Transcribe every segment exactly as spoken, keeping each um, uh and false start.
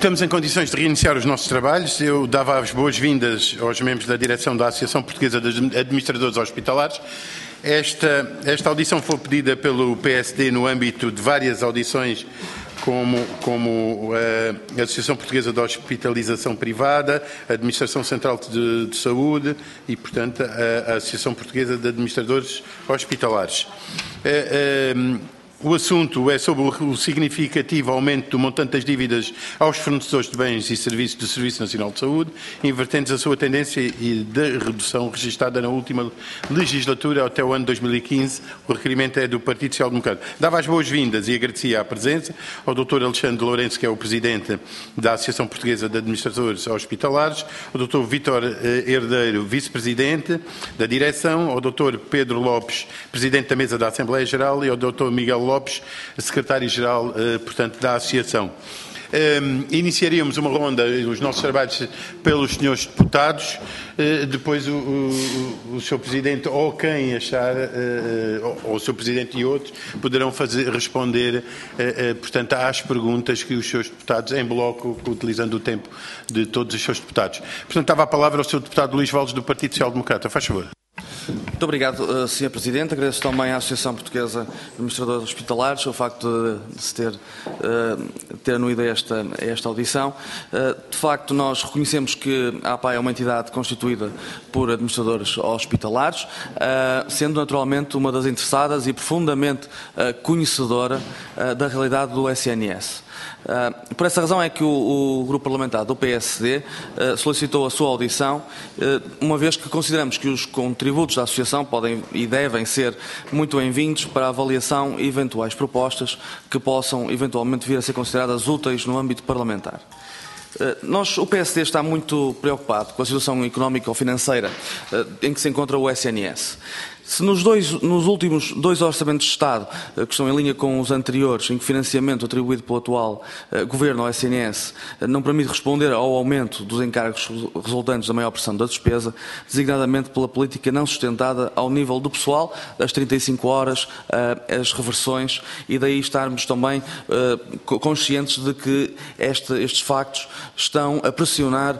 Estamos em condições de reiniciar os nossos trabalhos. Eu dava as boas-vindas aos membros da direção da Associação Portuguesa de Administradores Hospitalares. Esta, esta audição foi pedida pelo P S D no âmbito de várias audições, como, como a Associação Portuguesa de Hospitalização Privada, a Administração Central de, de Saúde e, portanto, a, a Associação Portuguesa de Administradores Hospitalares. É, é, O assunto é sobre o significativo aumento do montante das dívidas aos fornecedores de bens e serviços do Serviço Nacional de Saúde, invertentes a sua tendência e da redução registada na última legislatura até o ano dois mil e quinze. O requerimento é do Partido Social Democrata. Dava as boas-vindas e agradecia a presença ao doutor Alexandre Lourenço, que é o Presidente da Associação Portuguesa de Administradores Hospitalares, ao doutor Vítor Herdeiro, Vice-Presidente da Direção, ao doutor Pedro Lopes, Presidente da Mesa da Assembleia Geral, e ao doutor Miguel Lopes, Secretário-Geral, portanto, da Associação. Um, iniciaríamos uma ronda, os nossos trabalhos, pelos senhores deputados, uh, depois o, o, o senhor Presidente ou quem achar, uh, ou o senhor Presidente e outros, poderão fazer, responder, uh, uh, portanto, às perguntas que os senhores deputados, em bloco, utilizando o tempo de todos os seus deputados. Portanto, dava a palavra ao senhor Deputado Luís Valdes, do Partido Social Democrata. Faz favor. Muito obrigado, senhor Presidente. Agradeço também à Associação Portuguesa de Administradores Hospitalares o facto de, de se ter, uh, ter anuído a esta, a esta audição. Uh, de facto, nós reconhecemos que a APAE é uma entidade constituída por administradores hospitalares, uh, sendo naturalmente uma das interessadas e profundamente uh, conhecedora uh, da realidade do S N S. Uh, por essa razão é que o, o Grupo Parlamentar do P S D uh, solicitou a sua audição, uh, uma vez que consideramos que os contributos da Associação podem e devem ser muito bem-vindos para a avaliação e eventuais propostas que possam eventualmente vir a ser consideradas úteis no âmbito parlamentar. Nós, o P S D está muito preocupado com a situação económica ou financeira em que se encontra o S N S. Se nos, dois, nos últimos dois orçamentos de Estado, que estão em linha com os anteriores, em que o financiamento atribuído pelo atual uh, Governo ao S N S uh, não permite responder ao aumento dos encargos resultantes da maior pressão da despesa, designadamente pela política não sustentada ao nível do pessoal, das trinta e cinco horas, uh, as reversões, e daí estarmos também uh, conscientes de que este, estes factos estão a pressionar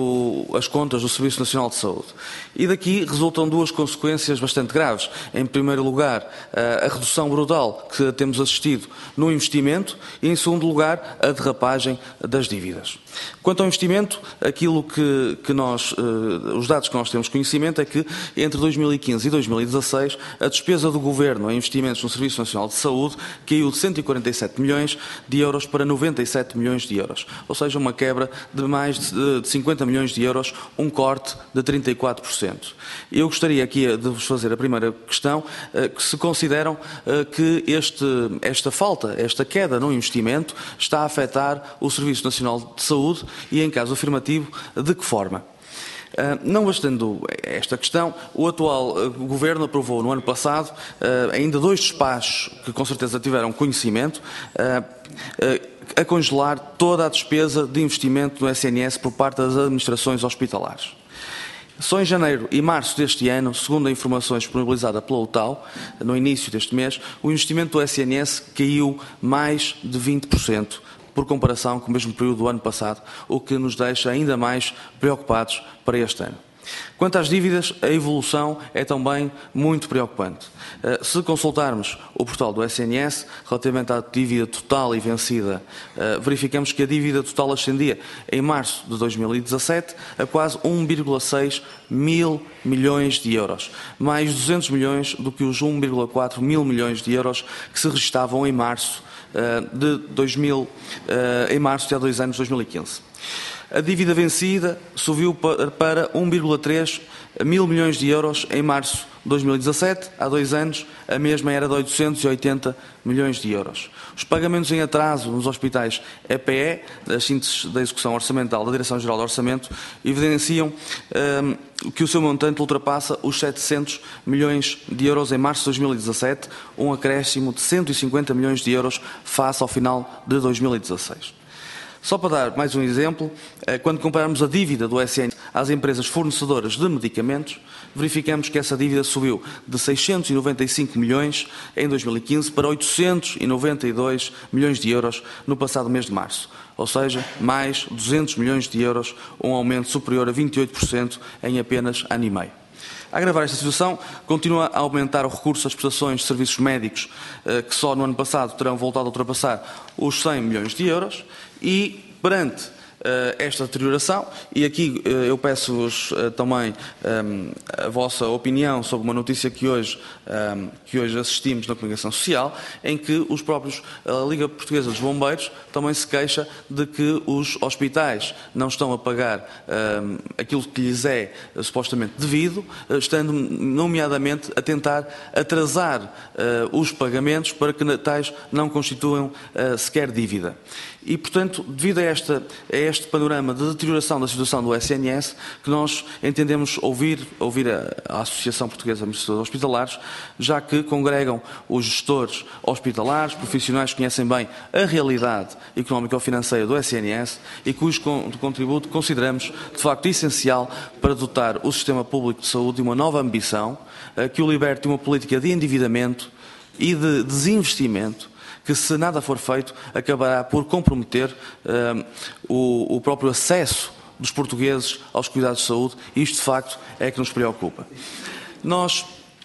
o, as contas do Serviço Nacional de Saúde. E daqui resultam duas consequências bastante graves. Em primeiro lugar, a redução brutal que temos assistido no investimento e, em segundo lugar, a derrapagem das dívidas. Quanto ao investimento, aquilo que, que nós, os dados que nós temos conhecimento é que entre dois mil e quinze e dois mil e dezasseis a despesa do Governo em investimentos no Serviço Nacional de Saúde caiu de cento e quarenta e sete milhões de euros para noventa e sete milhões de euros, ou seja, uma quebra de mais de cinquenta milhões de euros, um corte de trinta e quatro por cento. Eu gostaria aqui de vos fazer a primeira questão, que se consideram que este, esta falta, esta queda no investimento está a afetar o Serviço Nacional de Saúde e, em caso afirmativo, de que forma? Uh, não bastando esta questão, o atual uh, Governo aprovou no ano passado uh, ainda dois despachos que com certeza tiveram conhecimento uh, uh, a congelar toda a despesa de investimento no S N S por parte das administrações hospitalares. Só em janeiro e março deste ano, segundo a informação disponibilizada pela U T A L, no início deste mês, o investimento do S N S caiu mais de vinte por cento. Por comparação com o mesmo período do ano passado, o que nos deixa ainda mais preocupados para este ano. Quanto às dívidas, a evolução é também muito preocupante. Se consultarmos o portal do S N S, relativamente à dívida total e vencida, verificamos que a dívida total ascendia em março de dois mil e dezassete a quase um vírgula seis mil milhões de euros, mais duzentos milhões do que os um vírgula quatro mil milhões de euros que se registavam em março de dois mil, em março de há dois anos, dois mil e quinze. A dívida vencida subiu para um vírgula três mil milhões de euros em março de dois mil e dezassete, há dois anos, a mesma era de oitocentos e oitenta milhões de euros. Os pagamentos em atraso nos hospitais E P E, as sínteses da execução orçamental da Direção-Geral do Orçamento, evidenciam um, que o seu montante ultrapassa os setecentos milhões de euros em março de dois mil e dezassete, um acréscimo de cento e cinquenta milhões de euros face ao final de dois mil e dezasseis. Só para dar mais um exemplo, quando compararmos a dívida do S N S às empresas fornecedoras de medicamentos, verificamos que essa dívida subiu de seiscentos e noventa e cinco milhões em dois mil e quinze para oitocentos e noventa e dois milhões de euros no passado mês de março. ou seja, mais duzentos milhões de euros, um aumento superior a vinte e oito por cento em apenas ano e meio. A agravar esta situação, continua a aumentar o recurso às prestações de serviços médicos, que só no ano passado terão voltado a ultrapassar os cem milhões de euros, e perante esta deterioração, e aqui eu peço-vos também a vossa opinião sobre uma notícia que hoje, que hoje assistimos na comunicação social, em que os próprios, a Liga Portuguesa dos Bombeiros também se queixa de que os hospitais não estão a pagar aquilo que lhes é supostamente devido, estando nomeadamente a tentar atrasar os pagamentos para que tais não constituam sequer dívida. E, portanto, devido a, esta, a este panorama de deterioração da situação do S N S, que nós entendemos ouvir, ouvir a, a Associação Portuguesa de Administradores Hospitalares, já que congregam os gestores hospitalares, profissionais que conhecem bem a realidade económico-financeira do S N S e cujo contributo consideramos, de facto, essencial para dotar o sistema público de saúde de uma nova ambição, que o liberte de uma política de endividamento e de desinvestimento, que, se nada for feito, acabará por comprometer uh, o, o próprio acesso dos portugueses aos cuidados de saúde, e isto, de facto, é que nos preocupa. Nós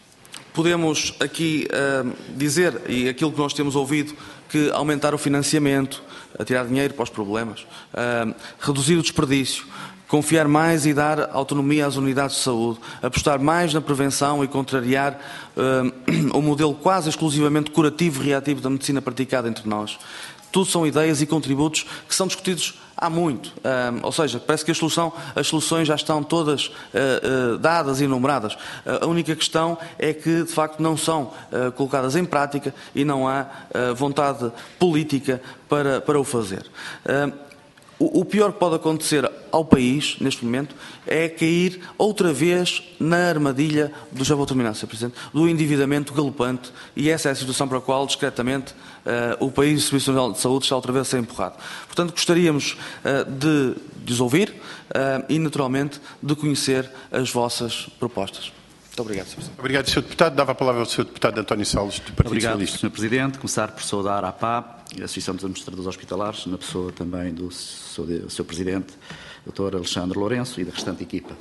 podemos aqui uh, dizer, e aquilo que nós temos ouvido, que aumentar o financiamento, tirar dinheiro para os problemas, uh, reduzir o desperdício, confiar mais e dar autonomia às unidades de saúde, apostar mais na prevenção e contrariar uh, o modelo quase exclusivamente curativo e reativo da medicina praticada entre nós. Tudo são ideias e contributos que são discutidos há muito. Uh, ou seja, parece que a solução, as soluções já estão todas uh, uh, dadas e enumeradas. Uh, a única questão é que, de facto, não são uh, colocadas em prática e não há uh, vontade política para, para o fazer. Uh, O pior que pode acontecer ao país, neste momento, é cair outra vez na armadilha do, já vou terminar, senhor Presidente, do endividamento galopante, e essa é a situação para a qual, discretamente, uh, o país e o Serviço Nacional de Saúde está outra vez a ser empurrado. Portanto, gostaríamos uh, de, de os ouvir uh, e, naturalmente, de conhecer as vossas propostas. Muito obrigado, senhor Presidente. Obrigado, senhor Deputado. Dava a palavra ao senhor Deputado António Salles, do Partido Obrigado, Socialista. senhor Presidente. Começar por saudar a A P A, a Associação dos Administradores Hospitalares, na pessoa também do seu Presidente, doutor Alexandre Lourenço, e da restante equipa.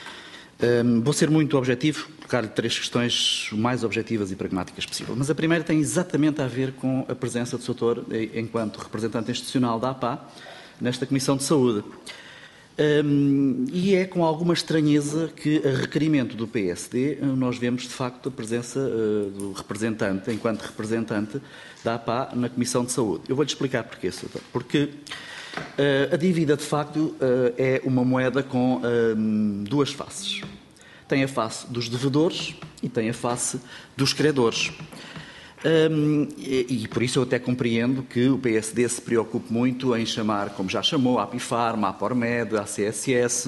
Um, vou ser muito objetivo, colocar-lhe três questões o mais objetivas e pragmáticas possível. Mas a primeira tem exatamente a ver com a presença do doutor enquanto representante institucional da A P A nesta Comissão de Saúde. Um, e é com alguma estranheza que, a requerimento do P S D, nós vemos de facto a presença uh, do representante, enquanto representante da A P A na Comissão de Saúde. Eu vou-lhe explicar porquê, doutor. Porque uh, a dívida, de facto, uh, é uma moeda com uh, duas faces. Tem a face dos devedores e tem a face dos credores. Um, e, e por isso eu até compreendo que o P S D se preocupe muito em chamar, como já chamou, a Apifarma, a Apormed, a C S S,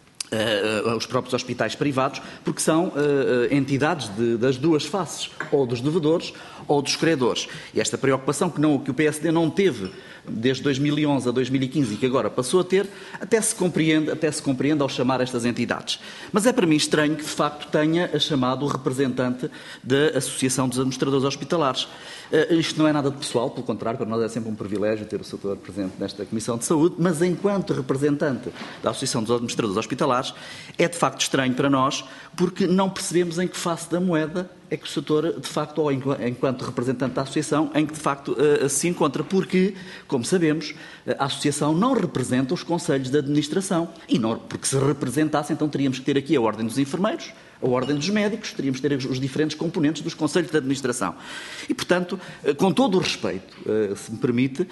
uh, os próprios hospitais privados, porque são uh, entidades de, das duas faces, ou dos devedores ou dos credores. E esta preocupação que, não, que o P S D não teve desde dois mil e onze a dois mil e quinze e que agora passou a ter, até se compreende, até se compreende ao chamar estas entidades. Mas é para mim estranho que, de facto, tenha chamado o representante da Associação dos Administradores Hospitalares. Uh, isto não é nada de pessoal, pelo contrário, para nós é sempre um privilégio ter o doutor presente nesta Comissão de Saúde, mas enquanto representante da Associação dos Administradores Hospitalares, é de facto estranho para nós, porque não percebemos em que face da moeda é que o doutor, de facto, ou enquanto representante da Associação, em que de facto uh, se encontra, porque, como sabemos, a Associação não representa os Conselhos de Administração, e não, porque se representasse, então teríamos que ter aqui a Ordem dos Enfermeiros, a Ordem dos Médicos, teríamos que ter os diferentes componentes dos Conselhos de Administração. E, portanto, com todo o respeito, se me permite,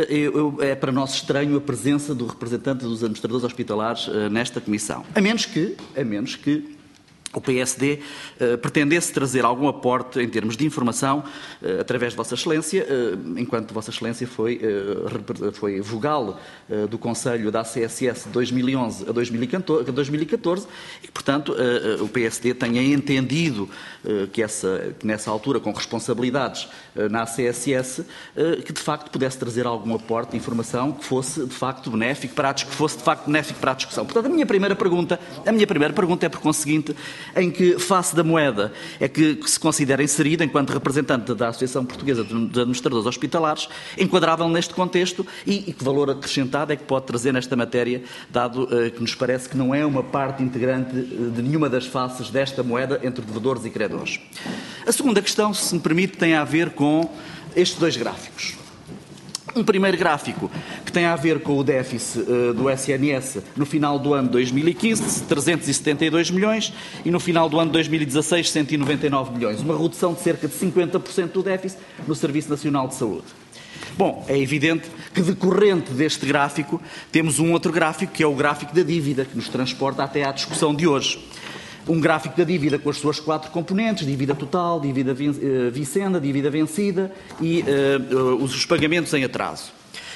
é para nós estranho a presença do representante dos administradores hospitalares nesta Comissão. A menos que, a menos que o P S D uh, pretendesse trazer algum aporte em termos de informação uh, através de Vossa Excelência, uh, enquanto Vossa Excelência foi, uh, foi vogal uh, do Conselho da A C S S de dois mil e onze a dois mil e catorze e, portanto, uh, uh, o P S D tenha entendido uh, que, essa, que nessa altura, com responsabilidades uh, na A C S S, uh, que de facto pudesse trazer algum aporte de informação que fosse de facto benéfico para a, que fosse de facto benéfico para a discussão. Portanto, a minha primeira pergunta, a minha primeira pergunta é por conseguinte, em que face da moeda é que se considera inserida enquanto representante da Associação Portuguesa de Administradores Hospitalares, enquadrável neste contexto e, e que valor acrescentado é que pode trazer nesta matéria, dado uh, que nos parece que não é uma parte integrante de nenhuma das faces desta moeda entre devedores e credores. A segunda questão, se me permite, tem a ver com estes dois gráficos. Um primeiro gráfico que tem a ver com o déficit uh, do S N S no final do ano de dois mil e quinze, trezentos e setenta e dois milhões, e no final do ano de dois mil e dezasseis, cento e noventa e nove milhões. Uma redução de cerca de cinquenta por cento do déficit no Serviço Nacional de Saúde. Bom, é evidente que decorrente deste gráfico temos um outro gráfico, que é o gráfico da dívida, que nos transporta até à discussão de hoje. Um gráfico da dívida com as suas quatro componentes, dívida total, dívida vicenda, dívida vencida e uh, uh, os pagamentos em atraso.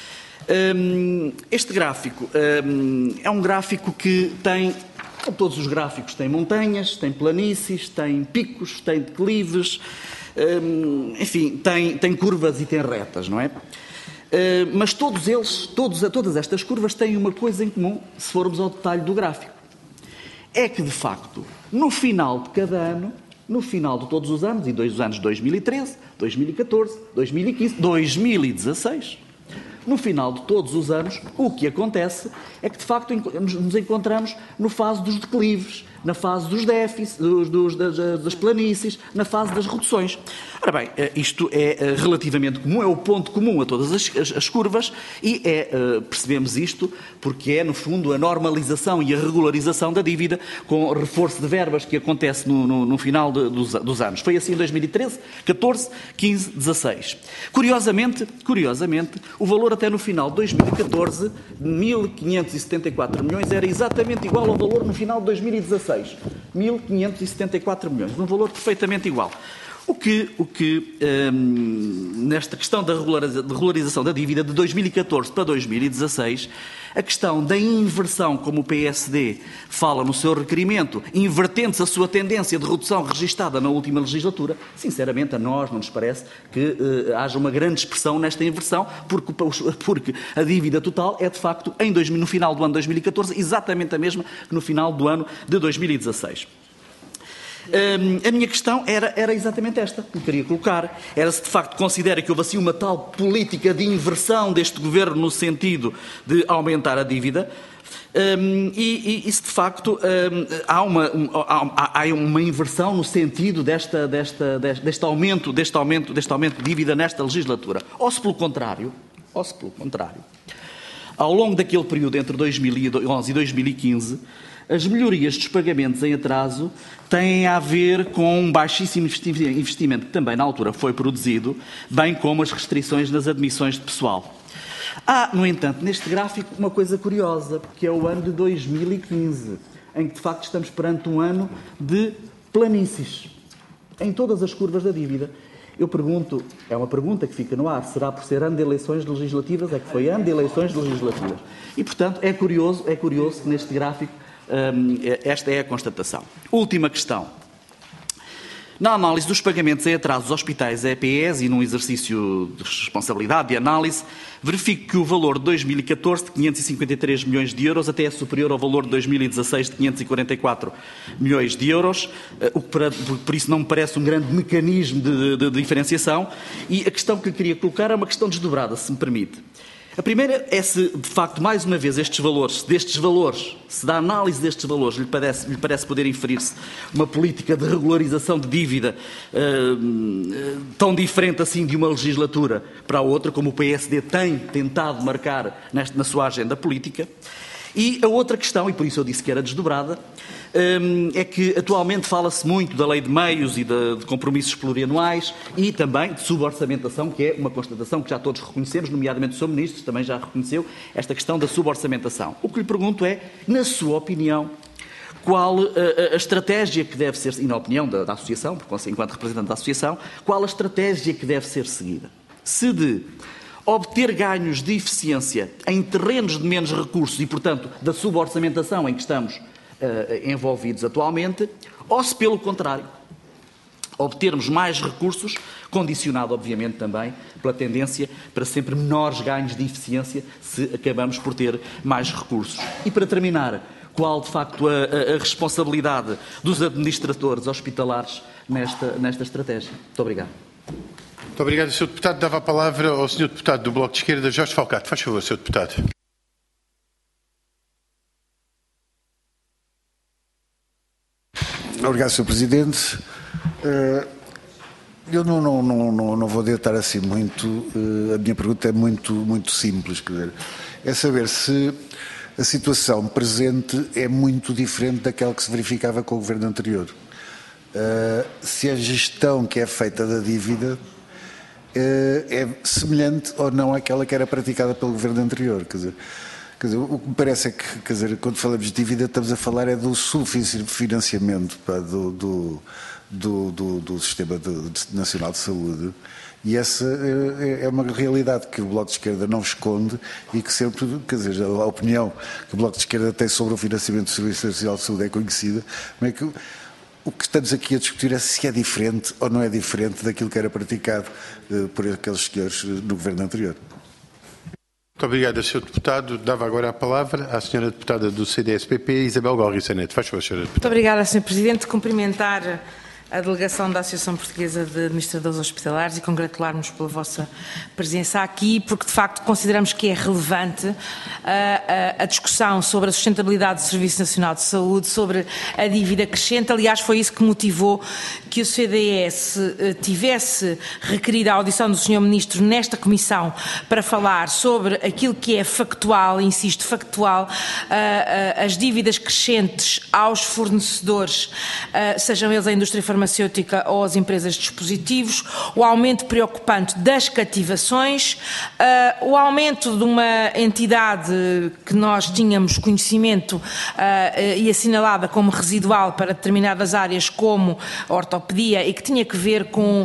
Um, este gráfico um, é um gráfico que tem, como todos os gráficos, tem montanhas, tem planícies, tem picos, tem declives, um, enfim, tem, tem curvas e tem retas, não é? Uh, mas todos eles, todos, todas estas curvas têm uma coisa em comum, se formos ao detalhe do gráfico. É que, de facto, no final de cada ano, no final de todos os anos, e dois anos dois mil e treze, dois mil e catorze, dois mil e quinze, dois mil e dezasseis, no final de todos os anos, o que acontece é que, de facto, nos encontramos na fase dos declives, na fase dos déficits, dos, dos, das, das planícies, na fase das reduções. Ora bem, isto é relativamente comum, é o ponto comum a todas as, as, as curvas e é, percebemos isto porque é, no fundo, a normalização e a regularização da dívida com o reforço de verbas que acontece no, no, no final de, dos, dos anos. Foi assim em dois mil e treze, catorze, quinze, dezasseis. Curiosamente, curiosamente, o valor até no final de dois mil e catorze, mil quinhentos e setenta e quatro milhões, era exatamente igual ao valor no final de dois mil e dezasseis. mil quinhentos e setenta e quatro milhões, um valor perfeitamente igual. O que, o que hum, nesta questão da regularização da dívida de dois mil e catorze para dois mil e dezasseis, a questão da inversão, como o P S D fala no seu requerimento, invertendo-se a sua tendência de redução registada na última legislatura, sinceramente a nós não nos parece que uh, haja uma grande expressão nesta inversão, porque, porque a dívida total é de facto em dois mil, no final do ano de dois mil e catorze exatamente a mesma que no final do ano de dois mil e dezasseis. Um, a minha questão era, era exatamente esta, que eu queria colocar. Era se de facto considera que houve assim uma tal política de inversão deste governo no sentido de aumentar a dívida. Um, e, e se de facto um, há, uma, um, há, há uma inversão no sentido desta, desta, deste, deste, aumento, deste, aumento, deste aumento de dívida nesta legislatura. Ou se pelo contrário, ou se pelo contrário, ao longo daquele período entre dois mil e onze e dois mil e quinze, as melhorias dos pagamentos em atraso têm a ver com um baixíssimo investimento que também na altura foi produzido, bem como as restrições nas admissões de pessoal. Há, no entanto, neste gráfico uma coisa curiosa, que é o ano de dois mil e quinze, em que de facto estamos perante um ano de planícies em todas as curvas da dívida. Eu pergunto, é uma pergunta que fica no ar, será por ser ano de eleições legislativas? É que foi ano de eleições legislativas. E, portanto, é curioso, é curioso que neste gráfico hum, esta é a constatação. Última questão. Na análise dos pagamentos em atraso dos hospitais E P Es e num exercício de responsabilidade de análise, verifico que o valor de dois mil e catorze de quinhentos e cinquenta e três milhões de euros até é superior ao valor de dois mil e dezasseis de quinhentos e quarenta e quatro milhões de euros, o que para, por isso não me parece um grande mecanismo de, de, de diferenciação. E a questão que eu queria colocar é uma questão desdobrada, se me permite. A primeira é se, de facto, mais uma vez, estes valores, destes valores, se da análise destes valores lhe parece, lhe parece poder inferir-se uma política de regularização de dívida uh, tão diferente assim de uma legislatura para a outra, como o P S D tem tentado marcar nesta, na sua agenda política. E a outra questão, e por isso eu disse que era desdobrada, é que atualmente fala-se muito da lei de meios e de, de compromissos plurianuais e também de suborçamentação, que é uma constatação que já todos reconhecemos, nomeadamente o senhor Ministro também já reconheceu esta questão da suborçamentação. O que lhe pergunto é, na sua opinião, qual a, a estratégia que deve ser, e na opinião da, da Associação, enquanto representante da Associação, qual a estratégia que deve ser seguida? Se de obter ganhos de eficiência em terrenos de menos recursos e, portanto, da suborçamentação em que estamos uh, envolvidos atualmente, ou se, pelo contrário, obtermos mais recursos, condicionado, obviamente, também pela tendência para sempre menores ganhos de eficiência se acabamos por ter mais recursos. E, para terminar, qual, de facto, a, a, a responsabilidade dos administradores hospitalares nesta, nesta estratégia. Muito obrigado. Muito obrigado, senhor Deputado. Dava a palavra ao senhor Deputado do Bloco de Esquerda, Jorge Falcato. Faz favor, senhor Deputado. Obrigado, senhor Presidente. Eu não, não, não, não vou deitar assim muito. A minha pergunta é muito, muito simples. Quer dizer, é saber se a situação presente é muito diferente daquela que se verificava com o governo anterior. Se a gestão que é feita da dívida é semelhante ou não àquela que era praticada pelo governo anterior. Quer dizer, quer dizer, o que me parece é que, quer dizer, quando falamos de dívida, estamos a falar é do subfinanciamento pá, do, do, do, do, do Sistema de, de Nacional de Saúde, e essa é, é uma realidade que o Bloco de Esquerda não esconde e que sempre, quer dizer, a opinião que o Bloco de Esquerda tem sobre o financiamento do Serviço Nacional de Saúde é conhecida, mas é que o que estamos aqui a discutir é se é diferente ou não é diferente daquilo que era praticado uh, por aqueles senhores no governo anterior. Muito obrigado, senhor Deputado. Dava agora a palavra à senhora Deputada do C D S P P, Isabel Galriça Neto. Faz favor, senhora Deputada. Muito obrigada, senhor Presidente. Cumprimentar a delegação da Associação Portuguesa de Administradores Hospitalares e congratular-nos pela vossa presença aqui, porque de facto consideramos que é relevante a, a, a discussão sobre a sustentabilidade do Serviço Nacional de Saúde, sobre a dívida crescente. Aliás, foi isso que motivou que o C D S tivesse requerido a audição do senhor Ministro nesta comissão para falar sobre aquilo que é factual, insisto, factual, as dívidas crescentes aos fornecedores, sejam eles a indústria farmacêutica ou as empresas de dispositivos, o aumento preocupante das cativações, uh, o aumento de uma entidade que nós tínhamos conhecimento uh, e assinalada como residual para determinadas áreas como a ortopedia e que tinha que ver com, uh,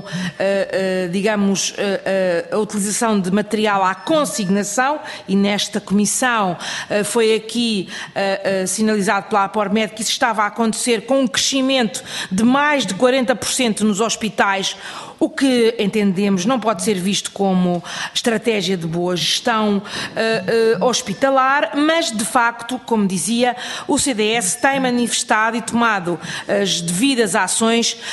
uh, digamos, uh, uh, a utilização de material à consignação, e nesta comissão uh, foi aqui uh, uh, sinalizado pela APORMED que isso estava a acontecer com um crescimento de mais de quarenta por cento nos hospitais, o que entendemos não pode ser visto como estratégia de boa gestão uh, uh, hospitalar, mas de facto, como dizia, o C D S tem manifestado e tomado as devidas ações uh,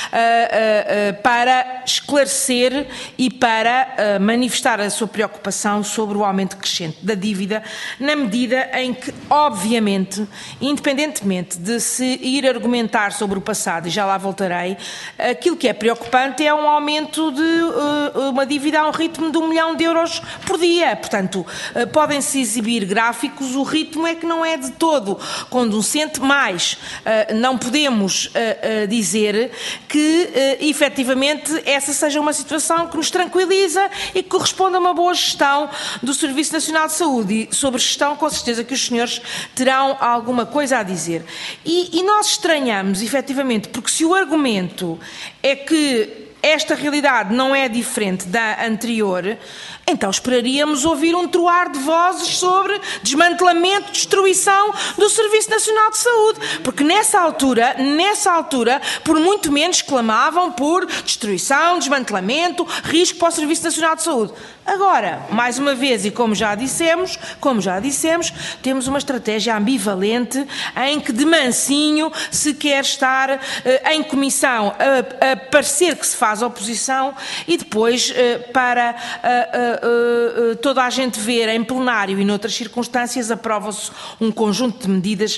uh, uh, para esclarecer e para uh, manifestar a sua preocupação sobre o aumento crescente da dívida, na medida em que, obviamente, independentemente de se ir argumentar sobre o passado, e já lá voltarei, aquilo que é preocupante é um aumento de uh, uma dívida a um ritmo de um milhão de euros por dia. Portanto, uh, podem-se exibir gráficos, o ritmo é que não é de todo conducente, mas uh, não podemos uh, uh, dizer que uh, efetivamente essa seja uma situação que nos tranquiliza e que corresponde a uma boa gestão do Serviço Nacional de Saúde. E sobre gestão, com certeza que os senhores terão alguma coisa a dizer. E, e nós estranhamos, efetivamente, porque se o argumento é que esta realidade não é diferente da anterior, então esperaríamos ouvir um troar de vozes sobre desmantelamento, destruição do Serviço Nacional de Saúde, porque nessa altura, nessa altura, por muito menos clamavam por destruição, desmantelamento, risco para o Serviço Nacional de Saúde. Agora, mais uma vez, e como já dissemos, como já dissemos, temos uma estratégia ambivalente em que de mansinho se quer estar uh, em comissão a, a parecer que se faz oposição e depois uh, para uh, uh, uh, toda a gente ver em plenário e noutras circunstâncias aprova-se um conjunto de medidas,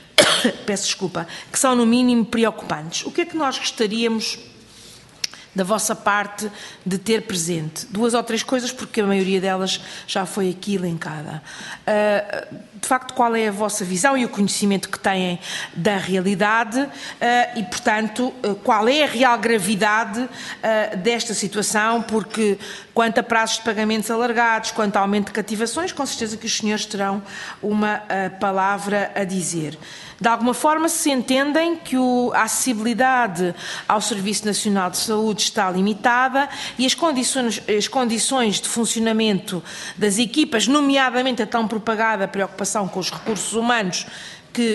peço desculpa, que são no mínimo preocupantes. O que é que nós gostaríamos da vossa parte de ter presente? Duas ou três coisas, porque a maioria delas já foi aqui elencada. Uh, de facto, qual é a vossa visão e o conhecimento que têm da realidade uh, e, portanto, uh, qual é a real gravidade uh, desta situação, porque quanto a prazos de pagamentos alargados, quanto a aumento de cativações, com certeza que os senhores terão uma uh, palavra a dizer. De alguma forma se entendem que o, a acessibilidade ao Serviço Nacional de Saúde está limitada e as condições, as condições de funcionamento das equipas, nomeadamente a tão propagada preocupação com os recursos humanos, que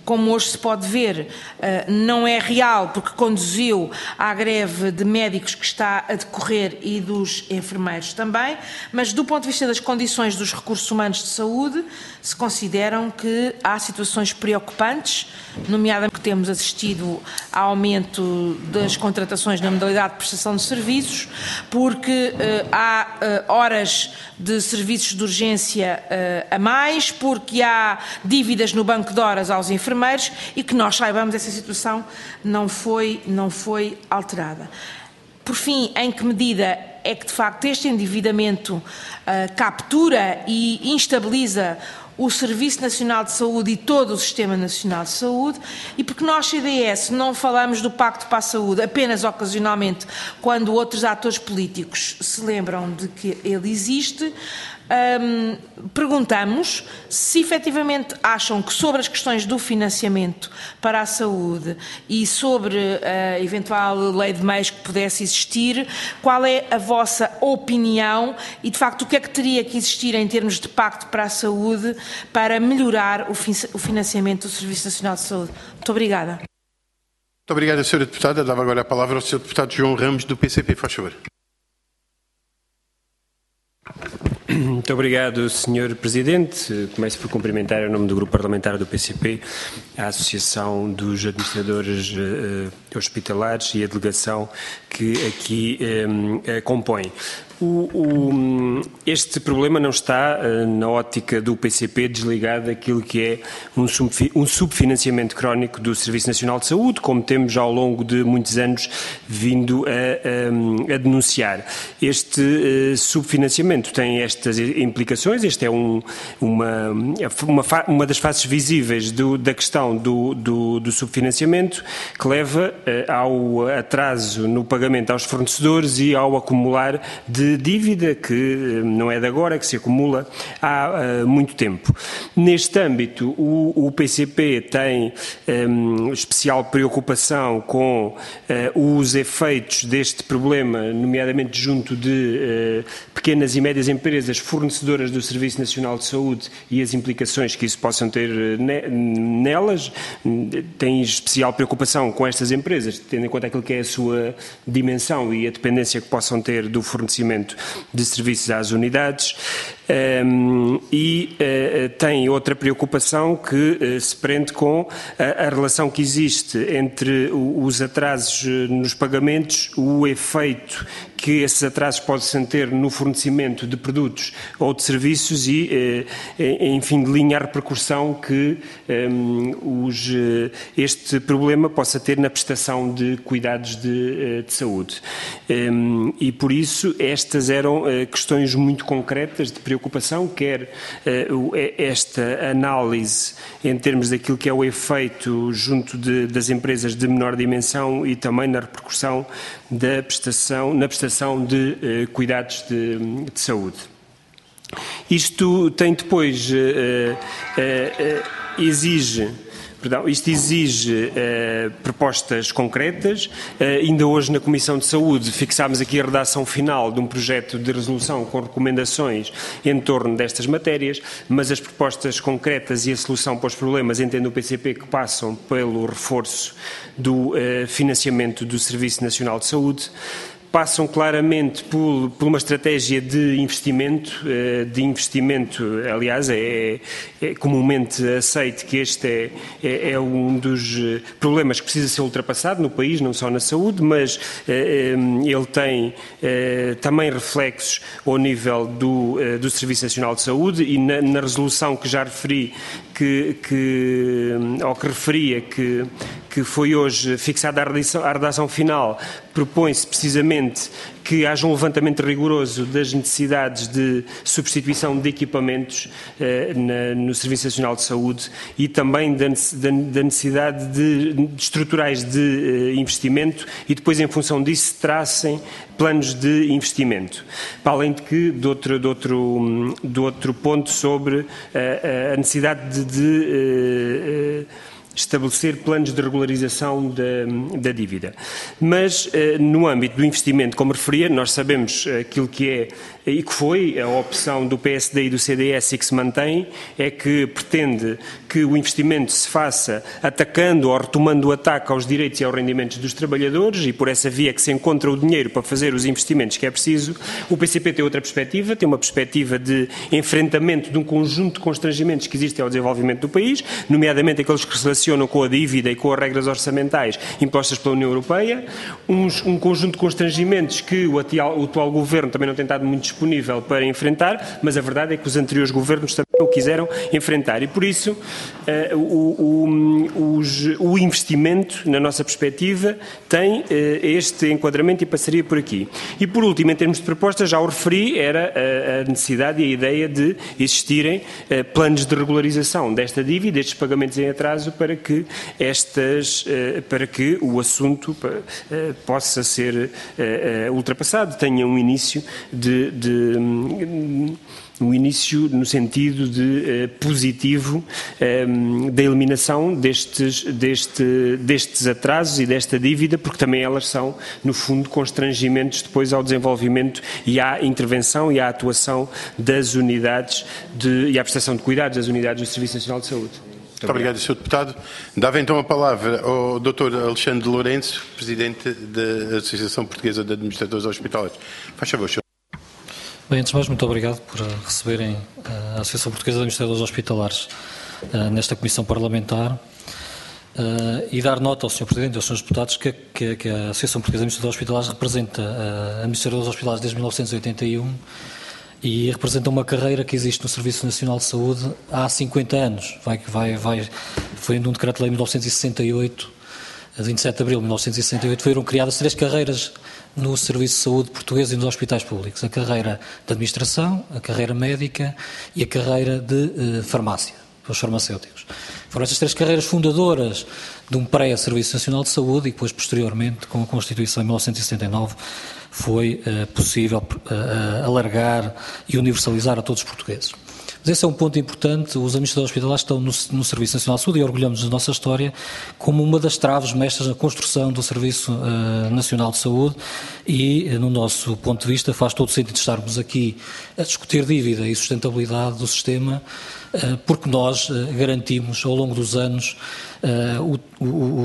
como hoje se pode ver, não é real, porque conduziu à greve de médicos que está a decorrer e dos enfermeiros também, mas do ponto de vista das condições dos recursos humanos de saúde, se consideram que há situações preocupantes, nomeadamente que temos assistido ao aumento das contratações na modalidade de prestação de serviços, porque uh, há uh, horas de serviços de urgência uh, a mais, porque há dívidas no banco de horas aos enfermeiros e que nós saibamos essa situação não foi, não foi alterada. Por fim, em que medida é que de facto este endividamento uh, captura e instabiliza o Serviço Nacional de Saúde e todo o Sistema Nacional de Saúde, e porque nós, C D S, não falamos do Pacto para a Saúde apenas ocasionalmente, quando outros atores políticos se lembram de que ele existe. Hum, perguntamos se efetivamente acham que sobre as questões do financiamento para a saúde e sobre a eventual lei de meios que pudesse existir, qual é a vossa opinião e, de facto, o que é que teria que existir em termos de pacto para a saúde para melhorar o financiamento do Serviço Nacional de Saúde? Muito obrigada. Muito obrigada, senhora Deputada. Dava agora a palavra ao senhor Deputado João Ramos, do P C P. Faz favor. Muito obrigado, senhor Presidente. Começo por cumprimentar, em nome do Grupo Parlamentar do P C P, a Associação dos Administradores uh, Hospitalares e a delegação que aqui um, uh, compõe. O, o, este problema não está uh, na ótica do P C P desligado daquilo que é um, subfi, um subfinanciamento crónico do Serviço Nacional de Saúde, como temos ao longo de muitos anos vindo a, a, a denunciar. Este uh, subfinanciamento tem estas implicações, este é um, uma, uma, uma das faces visíveis do, da questão do, do, do subfinanciamento, que leva uh, ao atraso no pagamento aos fornecedores e ao acumular de de dívida que não é de agora, que se acumula há uh, muito tempo. Neste âmbito, o, o P C P tem um, especial preocupação com uh, os efeitos deste problema, nomeadamente junto de uh, pequenas e médias empresas fornecedoras do Serviço Nacional de Saúde e as implicações que isso possam ter ne nelas. Tem especial preocupação com estas empresas, tendo em conta aquilo que é a sua dimensão e a dependência que possam ter do fornecimento de serviços às unidades, um, e uh, tem outra preocupação que uh, se prende com a, a relação que existe entre o, os atrasos nos pagamentos, o efeito que esses atrasos possam ter no fornecimento de produtos ou de serviços e, uh, enfim, de linha a repercussão que um, os, uh, este problema possa ter na prestação de cuidados de, uh, de saúde. Um, e, por isso, esta Estas eram uh, questões muito concretas de preocupação, quer uh, esta análise em termos daquilo que é o efeito junto de, das empresas de menor dimensão e também na repercussão da prestação, na prestação de uh, cuidados de, de saúde. Isto tem depois, uh, uh, uh, exige... Perdão, isto exige uh, propostas concretas. Uh, ainda hoje na Comissão de Saúde fixámos aqui a redação final de um projeto de resolução com recomendações em torno destas matérias, mas as propostas concretas e a solução para os problemas, entendo o P C P, que passam pelo reforço do uh, financiamento do Serviço Nacional de Saúde, passam claramente por, por uma estratégia de investimento, de investimento, aliás, é, é comumente aceito que este é, é, é um dos problemas que precisa ser ultrapassado no país, não só na saúde, mas é, ele tem é, também reflexos ao nível do, do Serviço Nacional de Saúde e na, na resolução que já referi, que, que, ou que referia, que, que foi hoje fixada a redação, a redação final, propõe-se precisamente que haja um levantamento rigoroso das necessidades de substituição de equipamentos eh, na, no Serviço Nacional de Saúde e também da, da necessidade de, de estruturais de eh, investimento e depois, em função disso, tracem planos de investimento. Para além de que, de outro, de outro, de outro ponto sobre eh, a necessidade de, de eh, estabelecer planos de regularização da, da dívida. Mas, eh, no âmbito do investimento, como referia, nós sabemos aquilo que é e que foi a opção do P S D e do C D S e que se mantém, é que pretende que o investimento se faça atacando ou retomando o ataque aos direitos e aos rendimentos dos trabalhadores, e por essa via que se encontra o dinheiro para fazer os investimentos que é preciso. O P C P tem outra perspectiva, tem uma perspectiva de enfrentamento de um conjunto de constrangimentos que existem ao desenvolvimento do país, nomeadamente aqueles que se relacionam com a dívida e com as regras orçamentais impostas pela União Europeia, uns, um conjunto de constrangimentos que o atual, o atual governo também não tem estado muito disponível para enfrentar, mas a verdade é que os anteriores governos também o quiseram enfrentar, e por isso uh, o, o, os, o investimento, na nossa perspectiva, tem uh, este enquadramento e passaria por aqui. E por último, em termos de propostas, já o referi, era a, a necessidade e a ideia de existirem uh, planos de regularização desta dívida, destes pagamentos em atraso, para que, estas, uh, para que o assunto uh, possa ser uh, uh, ultrapassado, tenha um início de... de um, um início no sentido de uh, positivo um, da eliminação destes, deste, destes atrasos e desta dívida, porque também elas são, no fundo, constrangimentos depois ao desenvolvimento e à intervenção e à atuação das unidades de, e à prestação de cuidados das unidades do Serviço Nacional de Saúde. Muito obrigado, senhor Deputado. Dava então a palavra ao doutor Alexandre Lourenço, Presidente da Associação Portuguesa de Administradores Hospitalares. Faz favor, senhor. Bem, antes de mais, muito obrigado por receberem a Associação Portuguesa de Administradores Hospitalares uh, nesta Comissão Parlamentar uh, e dar nota ao senhor Presidente e aos senhores Deputados que, que, que a Associação Portuguesa de Administradores Hospitalares representa uh, administradores hospitalares desde mil novecentos e oitenta e um e representa uma carreira que existe no Serviço Nacional de Saúde há cinquenta anos. Vai, vai, vai, foi num decreto-lei de mil novecentos e sessenta e oito, a vinte e sete de abril de mil novecentos e sessenta e oito, foram criadas três carreiras no Serviço de Saúde português e nos hospitais públicos: a carreira de administração, a carreira médica e a carreira de uh, farmácia, para os farmacêuticos. Foram estas três carreiras fundadoras de um pré-Serviço Nacional de Saúde e depois, posteriormente, com a Constituição em mil novecentos e setenta e nove, foi uh, possível uh, alargar e universalizar a todos os portugueses. Mas esse é um ponto importante. Os administradores hospitalares estão no, no Serviço Nacional de Saúde e orgulhamos da nossa história como uma das traves mestras na construção do Serviço uh, Nacional de Saúde e, no nosso ponto de vista, faz todo o sentido estarmos aqui a discutir dívida e sustentabilidade do sistema, uh, porque nós uh, garantimos ao longo dos anos uh, o,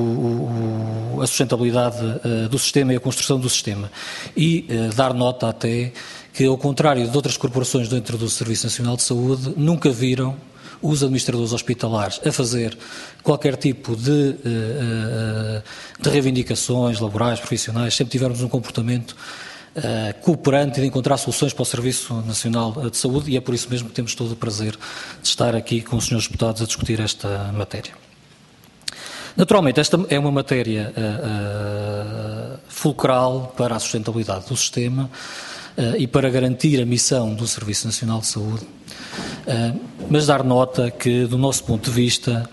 o, o, a sustentabilidade uh, do sistema e a construção do sistema. E uh, dar nota até que, ao contrário de outras corporações dentro do Serviço Nacional de Saúde, nunca viram os administradores hospitalares a fazer qualquer tipo de, de reivindicações laborais, profissionais. Sempre tivemos um comportamento cooperante e de encontrar soluções para o Serviço Nacional de Saúde, e é por isso mesmo que temos todo o prazer de estar aqui com os senhores deputados a discutir esta matéria. Naturalmente, esta é uma matéria uh, uh, fulcral para a sustentabilidade do sistema, Uh, e para garantir a missão do Serviço Nacional de Saúde, uh, mas dar nota que, do nosso ponto de vista,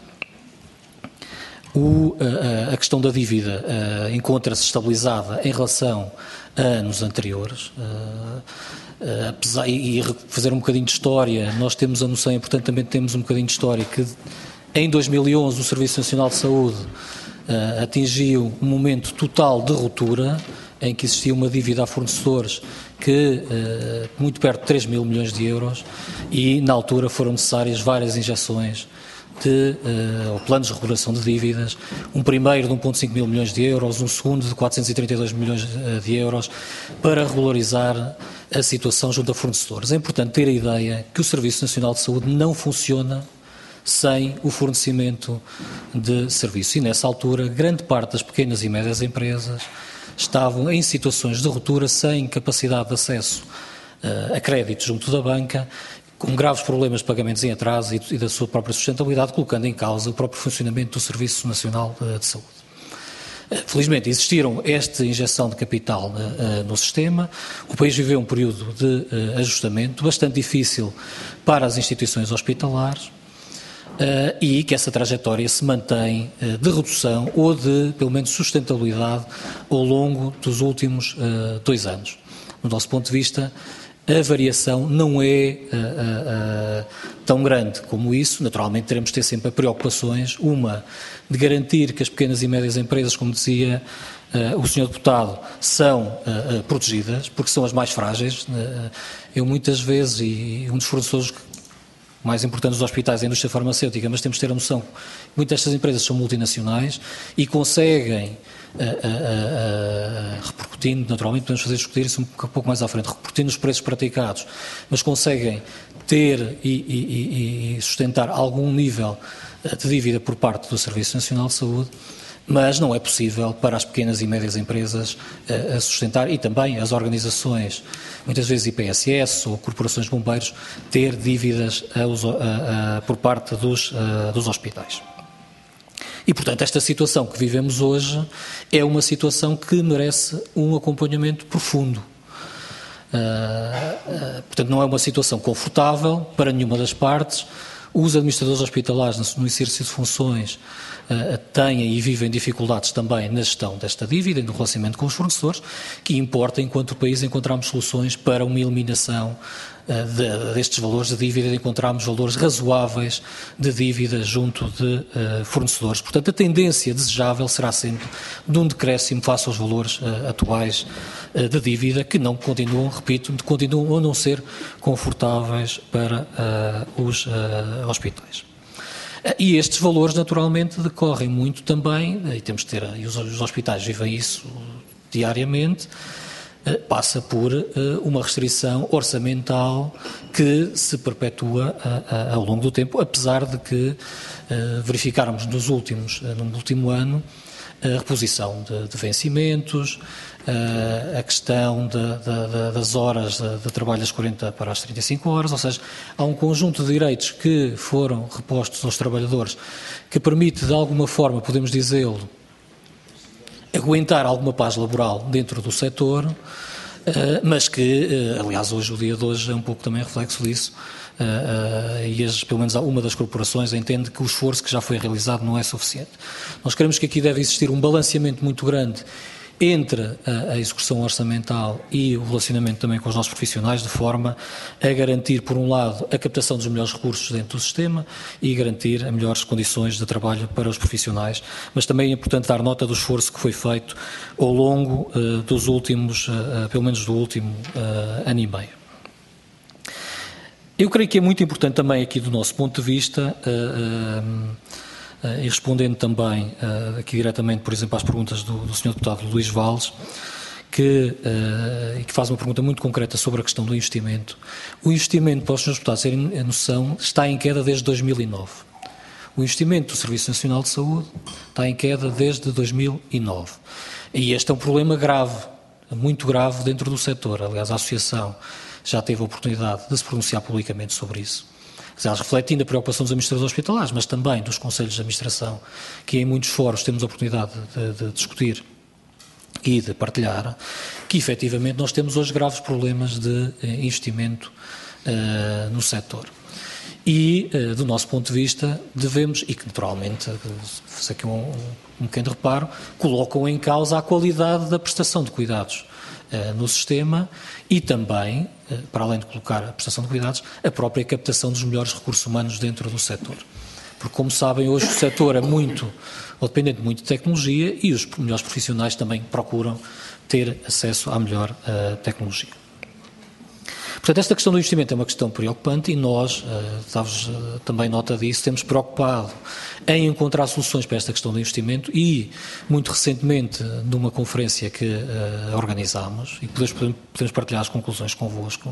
o, uh, a questão da dívida uh, encontra-se estabilizada em relação a anos anteriores. Uh, uh, apesar, e, e fazer um bocadinho de história, nós temos a noção, e portanto também temos um bocadinho de história, que em dois mil e onze o Serviço Nacional de Saúde uh, atingiu um momento total de ruptura, em que existia uma dívida a fornecedores que, uh, muito perto de três mil milhões de euros, e na altura foram necessárias várias injeções de uh, ou planos de regulação de dívidas, um primeiro de um vírgula cinco mil milhões de euros, um segundo de quatrocentos e trinta e dois milhões de euros, para regularizar a situação junto a fornecedores. É importante ter a ideia que o Serviço Nacional de Saúde não funciona sem o fornecimento de serviço, e nessa altura grande parte das pequenas e médias empresas estavam em situações de ruptura, sem capacidade de acesso uh, a créditos junto da banca, com graves problemas de pagamentos em atraso e, e da sua própria sustentabilidade, colocando em causa o próprio funcionamento do Serviço Nacional uh, de Saúde. Uh, felizmente existiram esta injeção de capital uh, uh, no sistema. O país viveu um período de uh, ajustamento bastante difícil para as instituições hospitalares, Uh, e que essa trajetória se mantém uh, de redução ou de, pelo menos, sustentabilidade ao longo dos últimos uh, dois anos. Do nosso ponto de vista, a variação não é uh, uh, uh, tão grande como isso. Naturalmente teremos de ter sempre preocupações, uma de garantir que as pequenas e médias empresas, como dizia uh, o senhor Deputado, são uh, uh, protegidas, porque são as mais frágeis. Uh, eu muitas vezes, e um dos fornecedores mais importantes dos hospitais é a indústria farmacêutica, mas temos de ter a noção que muitas destas empresas são multinacionais e conseguem, uh, uh, uh, repercutindo, naturalmente podemos fazer discutir isso um pouco mais à frente, repercutindo os preços praticados, mas conseguem ter e, e, e sustentar algum nível de dívida por parte do Serviço Nacional de Saúde, mas não é possível para as pequenas e médias empresas uh, sustentar, e também as organizações, muitas vezes I P S S ou corporações de bombeiros, ter dívidas a, a, a, por parte dos, uh, dos hospitais. E, portanto, esta situação que vivemos hoje é uma situação que merece um acompanhamento profundo. Uh, uh, portanto, não é uma situação confortável para nenhuma das partes. Os administradores hospitalares, no exercício de funções, uh, têm e vivem dificuldades também na gestão desta dívida e no relacionamento com os fornecedores, que importa, enquanto país, encontrarmos soluções para uma eliminação uh, de, destes valores de dívida, de encontrarmos valores razoáveis de dívida junto de uh, fornecedores. Portanto, a tendência desejável será sempre de um decréscimo face aos valores uh, atuais uh, de dívida, que não continuam, repito, continuam a não ser confortáveis para uh, os uh, hospitais. E estes valores, naturalmente, decorrem muito também, e temos de ter, e os, os hospitais vivem isso diariamente, passa por uma restrição orçamental que se perpetua ao longo do tempo, apesar de que verificarmos nos últimos, no último ano a reposição de, de vencimentos, a questão de, de, de, das horas de, de trabalho das quarenta para as trinta e cinco horas, ou seja, há um conjunto de direitos que foram repostos aos trabalhadores que permite, de alguma forma, podemos dizê-lo, aguentar alguma paz laboral dentro do setor, mas que, aliás, hoje, o dia de hoje é um pouco também reflexo disso, e as, pelo menos uma das corporações entende que o esforço que já foi realizado não é suficiente. Nós queremos que aqui deve existir um balanceamento muito grande entre a, a execução orçamental e o relacionamento também com os nossos profissionais, de forma a garantir, por um lado, a captação dos melhores recursos dentro do sistema e garantir as melhores condições de trabalho para os profissionais, mas também é importante dar nota do esforço que foi feito ao longo uh, dos últimos, uh, pelo menos do último uh, ano e meio. Eu creio que é muito importante também aqui do nosso ponto de vista, uh, uh, Uh, e respondendo também uh, aqui diretamente, por exemplo, às perguntas do, do senhor Deputado Luís Valles, que, uh, que faz uma pergunta muito concreta sobre a questão do investimento. O investimento, para os senhores Deputados terem a noção, está em queda desde dois mil e nove. O investimento do Serviço Nacional de Saúde está em queda desde dois mil e nove. E este é um problema grave, muito grave dentro do setor. Aliás, a Associação já teve a oportunidade de se pronunciar publicamente sobre isso. Aliás, refletindo a preocupação dos administradores hospitalares, mas também dos conselhos de administração, que em muitos fóruns temos a oportunidade de, de discutir e de partilhar, que efetivamente nós temos hoje graves problemas de investimento uh, no setor. E, uh, do nosso ponto de vista, devemos, e que naturalmente, fazer aqui um, um pequeno reparo, colocam em causa a qualidade da prestação de cuidados uh, no sistema e também, para além de colocar a prestação de cuidados, a própria captação dos melhores recursos humanos dentro do setor. Porque, como sabem, hoje o setor é muito, ou dependente muito de tecnologia, e os melhores profissionais também procuram ter acesso à melhor uh, tecnologia. Portanto, esta questão do investimento é uma questão preocupante e nós, uh, dá-vos uh, também nota disso, temos preocupado em encontrar soluções para esta questão do investimento e, muito recentemente, numa conferência que uh, organizámos, e podemos, podemos partilhar as conclusões convosco,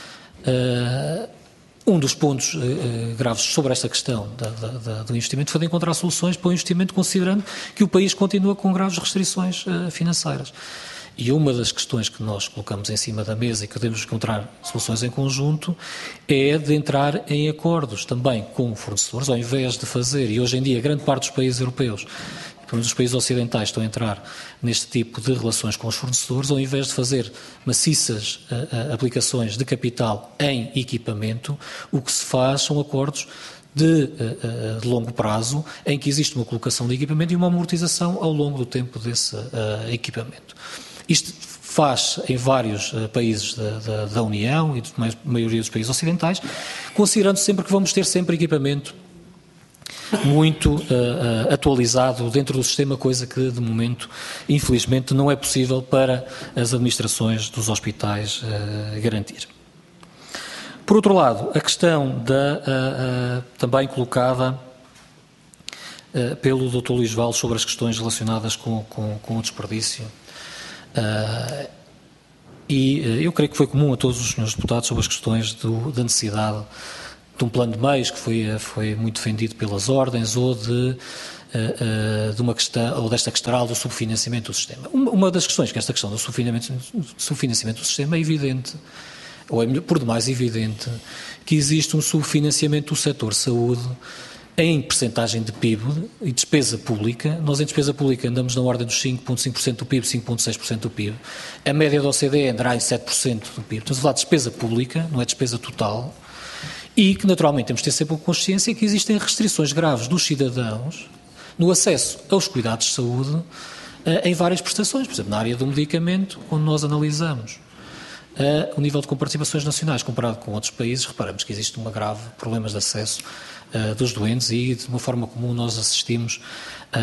uh, um dos pontos uh, graves sobre esta questão da, da, da, do investimento foi de encontrar soluções para o investimento, considerando que o país continua com graves restrições uh, financeiras. E uma das questões que nós colocamos em cima da mesa e que devemos encontrar soluções em conjunto é de entrar em acordos também com fornecedores, ao invés de fazer, e hoje em dia grande parte dos países europeus, pelo menos os países ocidentais, estão a entrar neste tipo de relações com os fornecedores, ao invés de fazer maciças uh, uh, aplicações de capital em equipamento, o que se faz são acordos de, uh, uh, de longo prazo, em que existe uma colocação de equipamento e uma amortização ao longo do tempo desse uh, equipamento. Isto faz em vários uh, países da, da, da União e da maioria dos países ocidentais, considerando sempre que vamos ter sempre equipamento muito uh, uh, atualizado dentro do sistema, coisa que, de momento, infelizmente, não é possível para as administrações dos hospitais uh, garantir. Por outro lado, a questão da, uh, uh, também colocada uh, pelo doutor Luís Vales sobre as questões relacionadas com, com, com o desperdício. Uh, e uh, eu creio que foi comum a todos os senhores deputados sobre as questões do, da necessidade de um plano de meios que foi, foi muito defendido pelas ordens, ou de, uh, uh, de uma questão, ou desta questão do subfinanciamento do sistema. Uma, uma das questões que esta questão do subfinanciamento, subfinanciamento do sistema é evidente, ou é por demais evidente, que existe um subfinanciamento do setor saúde em percentagem de P I B e despesa pública. Nós em despesa pública andamos na ordem dos cinco vírgula cinco por cento do P I B, cinco vírgula seis por cento do P I B. A média da O C D E andará em sete por cento do P I B. Estamos a falar de despesa pública, não é despesa total, e que naturalmente temos de ter sempre consciência que existem restrições graves dos cidadãos no acesso aos cuidados de saúde em várias prestações. Por exemplo, na área do medicamento, quando nós analisamos Uh, o nível de comparticipações nacionais comparado com outros países, reparamos que existe uma grave problemas de acesso uh, dos doentes, e de uma forma comum nós assistimos a,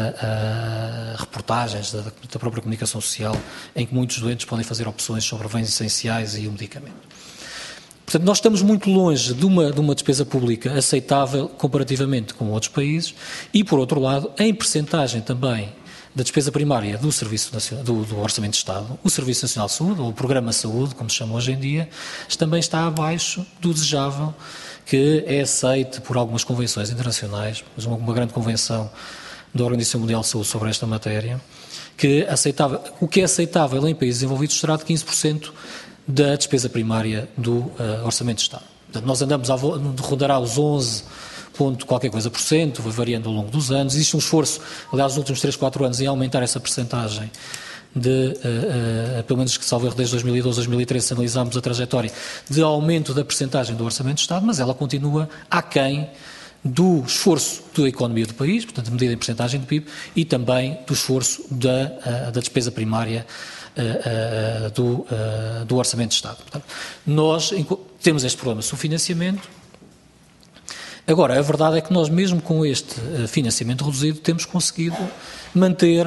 a, a reportagens da, da própria comunicação social em que muitos doentes podem fazer opções sobre bens essenciais e o medicamento. Portanto, nós estamos muito longe de uma, de uma despesa pública aceitável comparativamente com outros países, e, por outro lado, em percentagem também da despesa primária do, Serviço Nacional, do, do Orçamento de Estado, o Serviço Nacional de Saúde, ou o Programa Saúde, como se chama hoje em dia, também está abaixo do desejável, que é aceite por algumas convenções internacionais, mas uma, uma grande convenção da Organização Mundial de Saúde sobre esta matéria, que aceitava, o que é aceitável em países desenvolvidos será de quinze por cento da despesa primária do uh, Orçamento de Estado. Portanto, nós andamos a rondará os onze ponto qualquer coisa por cento, vai variando ao longo dos anos. Existe um esforço, aliás, nos últimos três, quatro anos, em aumentar essa percentagem de, uh, uh, pelo menos que salvo erro desde dois mil e doze, dois mil e treze, se analisarmos a trajetória de aumento da percentagem do Orçamento de Estado, mas ela continua aquém do esforço da economia do país, portanto, medida em percentagem do P I B, e também do esforço da, uh, da despesa primária uh, uh, do, uh, do Orçamento de Estado. Portanto, nós temos este problema de subfinanciamento. Agora, a verdade é que nós, mesmo com este financiamento reduzido, temos conseguido manter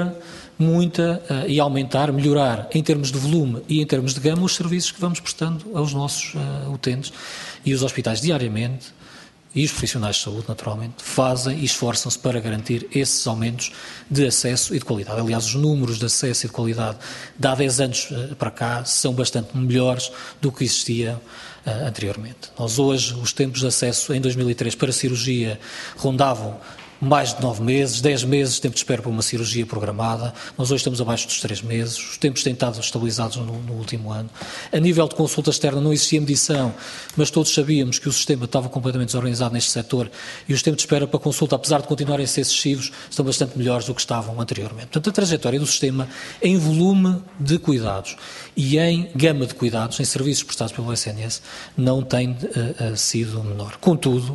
muita uh, e aumentar, melhorar em termos de volume e em termos de gama os serviços que vamos prestando aos nossos uh, utentes, e os hospitais diariamente, e os profissionais de saúde, naturalmente, fazem e esforçam-se para garantir esses aumentos de acesso e de qualidade. Aliás, os números de acesso e de qualidade de há dez anos uh, para cá são bastante melhores do que existiam Uh, anteriormente. Nós hoje, os tempos de acesso em dois mil e três para cirurgia rondavam mais de nove meses, dez meses de tempo de espera para uma cirurgia programada. Nós hoje estamos abaixo dos três meses. Os tempos têm estado estabilizados no, no último ano. A nível de consulta externa não existia medição, mas todos sabíamos que o sistema estava completamente desorganizado neste setor, e os tempos de espera para consulta, apesar de continuarem a ser excessivos, estão bastante melhores do que estavam anteriormente. Portanto, a trajetória do sistema em volume de cuidados e em gama de cuidados, em serviços prestados pelo S N S, não tem uh, uh, sido menor. Contudo,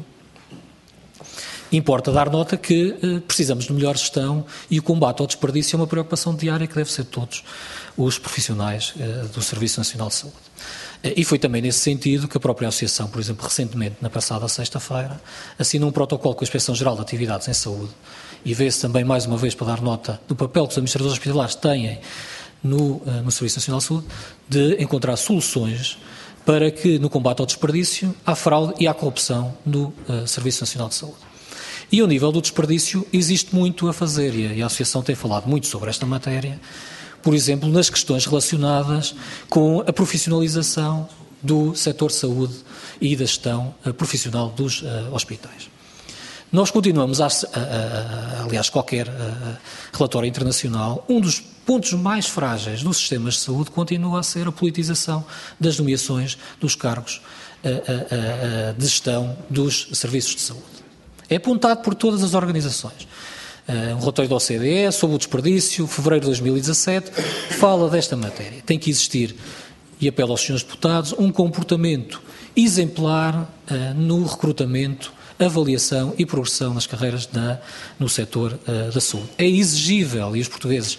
importa dar nota que eh, precisamos de melhor gestão, e o combate ao desperdício é uma preocupação diária que deve ser de todos os profissionais eh, do Serviço Nacional de Saúde. Eh, e foi também nesse sentido que a própria Associação, por exemplo, recentemente, na passada sexta-feira, assinou um protocolo com a Inspeção-Geral de Atividades em Saúde, e vê-se também, mais uma vez, para dar nota do papel que os administradores hospitalares têm no, eh, no Serviço Nacional de Saúde, de encontrar soluções para que, no combate ao desperdício, à fraude e à corrupção no eh, Serviço Nacional de Saúde. E ao nível do desperdício existe muito a fazer, e a Associação tem falado muito sobre esta matéria, por exemplo, nas questões relacionadas com a profissionalização do setor de saúde e da gestão profissional dos uh, hospitais. Nós continuamos, a, a, a, aliás, qualquer a, relatório internacional, um dos pontos mais frágeis dos sistemas de saúde continua a ser a politização das nomeações dos cargos a, a, a, de gestão dos serviços de saúde. É apontado por todas as organizações. Um relatório da O C D E sobre o desperdício, fevereiro de dois mil e dezassete, fala desta matéria. Tem que existir, e apelo aos senhores deputados, um comportamento exemplar uh, no recrutamento, avaliação e progressão nas carreiras na, no setor uh, da saúde. É exigível, e os portugueses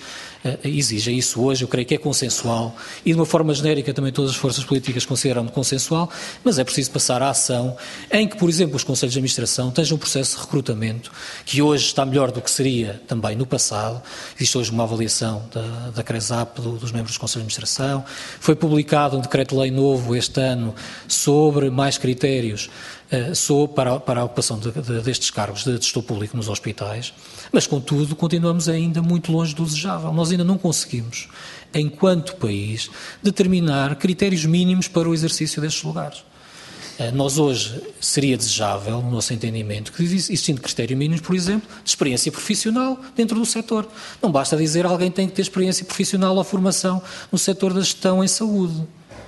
exige isso hoje, eu creio que é consensual e de uma forma genérica também todas as forças políticas consideram consensual, mas é preciso passar à ação em que, por exemplo, os Conselhos de Administração tenham um processo de recrutamento que hoje está melhor do que seria também no passado. Existe hoje uma avaliação da, da CRESAP do, dos membros dos Conselhos de Administração, foi publicado um decreto-lei novo este ano sobre mais critérios uh, sobre, para, para a ocupação de, de, destes cargos de gestor público nos hospitais, mas contudo continuamos ainda muito longe do desejável. Nós ainda não conseguimos, enquanto país, determinar critérios mínimos para o exercício destes lugares. Nós hoje seria desejável, no nosso entendimento, que existindo critérios mínimos, por exemplo, de experiência profissional dentro do setor. Não basta dizer que alguém tem que ter experiência profissional ou formação no setor da gestão em saúde.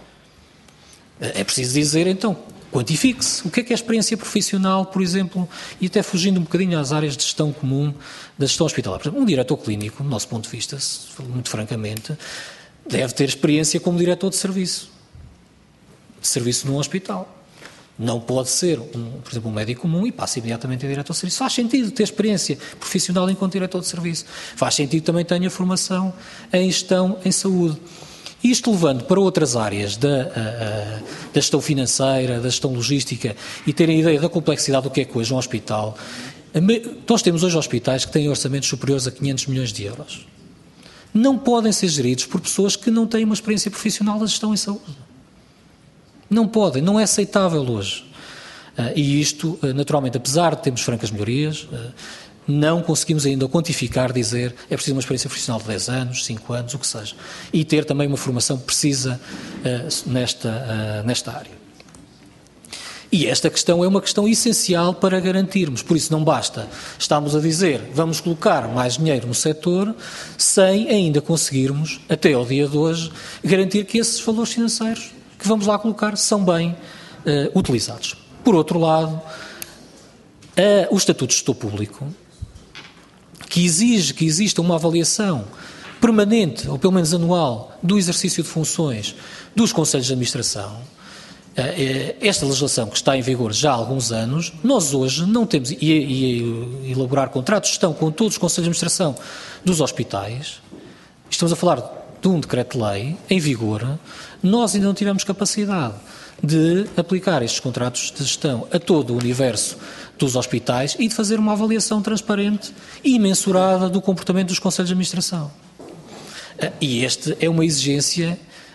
É preciso dizer, então, quantifique-se. O que é que é experiência profissional, por exemplo, e até fugindo um bocadinho às áreas de gestão comum, da gestão hospitalar. Por exemplo, um diretor clínico, do nosso ponto de vista, muito francamente, deve ter experiência como diretor de serviço. De serviço num hospital. Não pode ser, um, por exemplo, um médico comum e passa imediatamente a diretor de serviço. Faz sentido ter experiência profissional enquanto diretor de serviço. Faz sentido também tenha formação em gestão em saúde. Isto levando para outras áreas da, a, a, da gestão financeira, da gestão logística e terem ideia da complexidade do que é que hoje um hospital. Nós temos hoje hospitais que têm orçamentos superiores a quinhentos milhões de euros. Não podem ser geridos por pessoas que não têm uma experiência profissional da gestão em saúde. Não podem, não é aceitável hoje. Uh, e isto, uh, naturalmente, apesar de termos francas melhorias, uh, não conseguimos ainda quantificar, dizer é preciso uma experiência profissional de dez anos, cinco anos, o que seja. E ter também uma formação precisa uh, nesta, uh, nesta área. E esta questão é uma questão essencial para garantirmos. Por isso não basta estarmos a dizer vamos colocar mais dinheiro no setor sem ainda conseguirmos, até ao dia de hoje, garantir que esses valores financeiros que vamos lá colocar são bem uh, utilizados. Por outro lado, uh, o Estatuto de Gestor Público, que exige que exista uma avaliação permanente, ou pelo menos anual, do exercício de funções dos Conselhos de Administração, uh, esta legislação que está em vigor já há alguns anos, nós hoje não temos, e, e elaborar contratos de gestão com todos os Conselhos de Administração dos hospitais, estamos a falar de um decreto-lei em vigor, nós ainda não tivemos capacidade de aplicar estes contratos de gestão a todo o universo dos hospitais e de fazer uma avaliação transparente e mensurada do comportamento dos Conselhos de Administração. E esta é uma exigência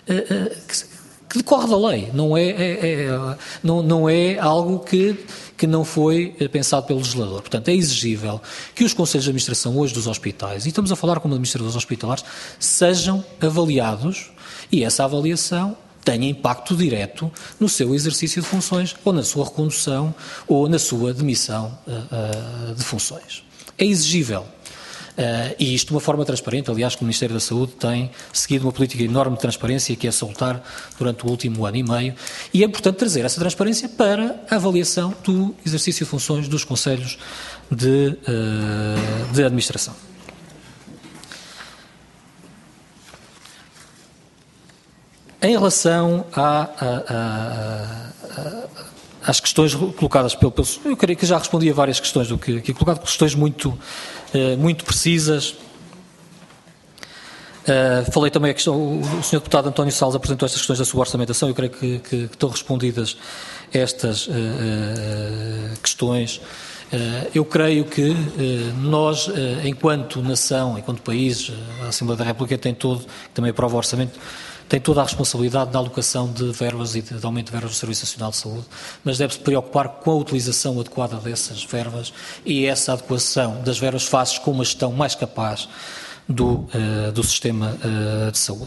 que decorre da lei, não é, é, é, não, não é algo que, que não foi pensado pelo legislador. Portanto, é exigível que os Conselhos de Administração hoje dos hospitais, e estamos a falar como administradores hospitalares, sejam avaliados e essa avaliação tenha impacto direto no seu exercício de funções ou na sua recondução ou na sua demissão uh, uh, de funções. É exigível. Uh, e isto de uma forma transparente, aliás, que o Ministério da Saúde tem seguido uma política enorme de transparência que é salutar durante o último ano e meio e é importante trazer essa transparência para a avaliação do exercício de funções dos Conselhos de, uh, de Administração. Em relação a, a, a, a, às questões colocadas pelo, pelo... Eu creio que já respondi a várias questões do que aqui colocado, questões muito, eh, muito precisas. Uh, falei também, a questão, o senhor Deputado António Salles apresentou estas questões da sua orçamentação, eu creio que, que, que estão respondidas estas uh, uh, questões. Uh, eu creio que uh, nós, uh, enquanto nação, enquanto país, a Assembleia da República tem todo, também aprova o orçamento, tem toda a responsabilidade na alocação de verbas e de, de aumento de verbas do Serviço Nacional de Saúde, mas deve-se preocupar com a utilização adequada dessas verbas e essa adequação das verbas faz com uma gestão mais capaz do, uh, do sistema uh, de saúde.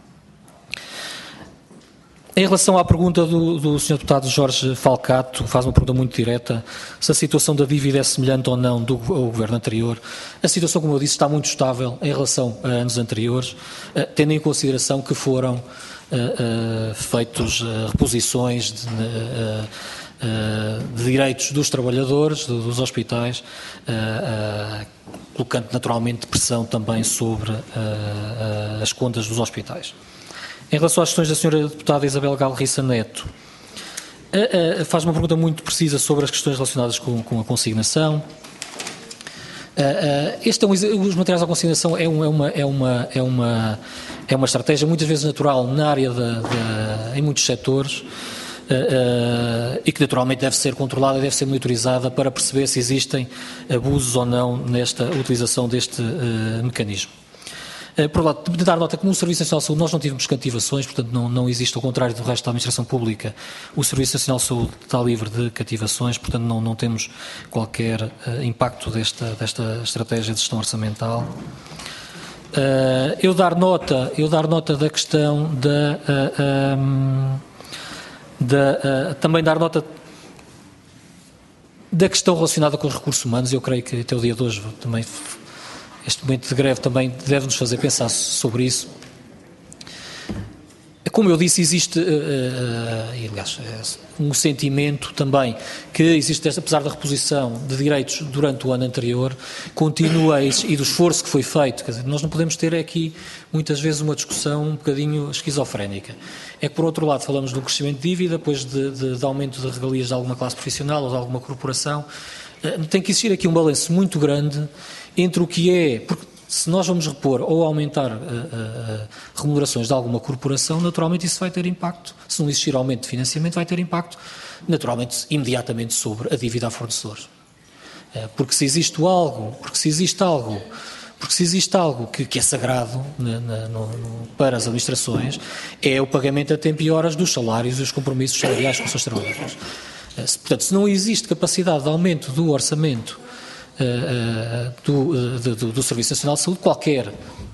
Em relação à pergunta do, do senhor Deputado Jorge Falcato, faz uma pergunta muito direta, se a situação da dívida é semelhante ou não do, ao governo anterior. A situação, como eu disse, está muito estável em relação a anos anteriores, uh, tendo em consideração que foram uh, uh, feitos uh, reposições de, uh, uh, de direitos dos trabalhadores, do, dos hospitais, uh, uh, colocando naturalmente pressão também sobre uh, uh, as contas dos hospitais. Em relação às questões da senhora Deputada Isabel Galriça Neto, uh, uh, faz uma pergunta muito precisa sobre as questões relacionadas com, com a consignação. este é um, os materiais à consignação é, um, é, uma, é, uma, é, uma, é uma estratégia muitas vezes natural na área da, da, em muitos setores, Uh, uh, e que naturalmente deve ser controlada e deve ser monitorizada para perceber se existem abusos ou não nesta utilização deste uh, mecanismo. Uh, por outro lado, de dar nota que no Serviço Nacional de Saúde nós não tivemos cativações, portanto não, não existe, ao contrário do resto da administração pública, o Serviço Nacional de Saúde está livre de cativações, portanto não, não temos qualquer uh, impacto desta, desta estratégia de gestão orçamental. Uh, eu, dar nota, eu dar nota da questão da... Uh, um, Da, uh, também dar nota da questão relacionada com os recursos humanos. Eu creio que até o dia de hoje também, este momento de greve também deve nos fazer pensar sobre isso. Como eu disse, existe, uh, uh, e, aliás, um sentimento também que existe, apesar da reposição de direitos durante o ano anterior, continua e do esforço que foi feito. Quer dizer, nós não podemos ter aqui, muitas vezes, uma discussão um bocadinho esquizofrénica. É que, por outro lado, falamos de um crescimento de dívida, depois de, de, de aumento de regalias de alguma classe profissional ou de alguma corporação. Uh, tem que existir aqui um balanço muito grande entre o que é... Porque, se nós vamos repor ou aumentar uh, uh, remunerações de alguma corporação, naturalmente isso vai ter impacto. Se não existir aumento de financiamento, vai ter impacto, naturalmente, imediatamente sobre a dívida a fornecedores. Uh, porque se existe algo, porque se existe algo, porque se existe algo que, que é sagrado na, na, no, no, para as administrações, é o pagamento a tempo e horas dos salários e dos compromissos salariais com os seus trabalhadores. Uh, se, portanto, se não existe capacidade de aumento do orçamento Uh, uh, do, uh, do, do Serviço Nacional de Saúde, qualquer,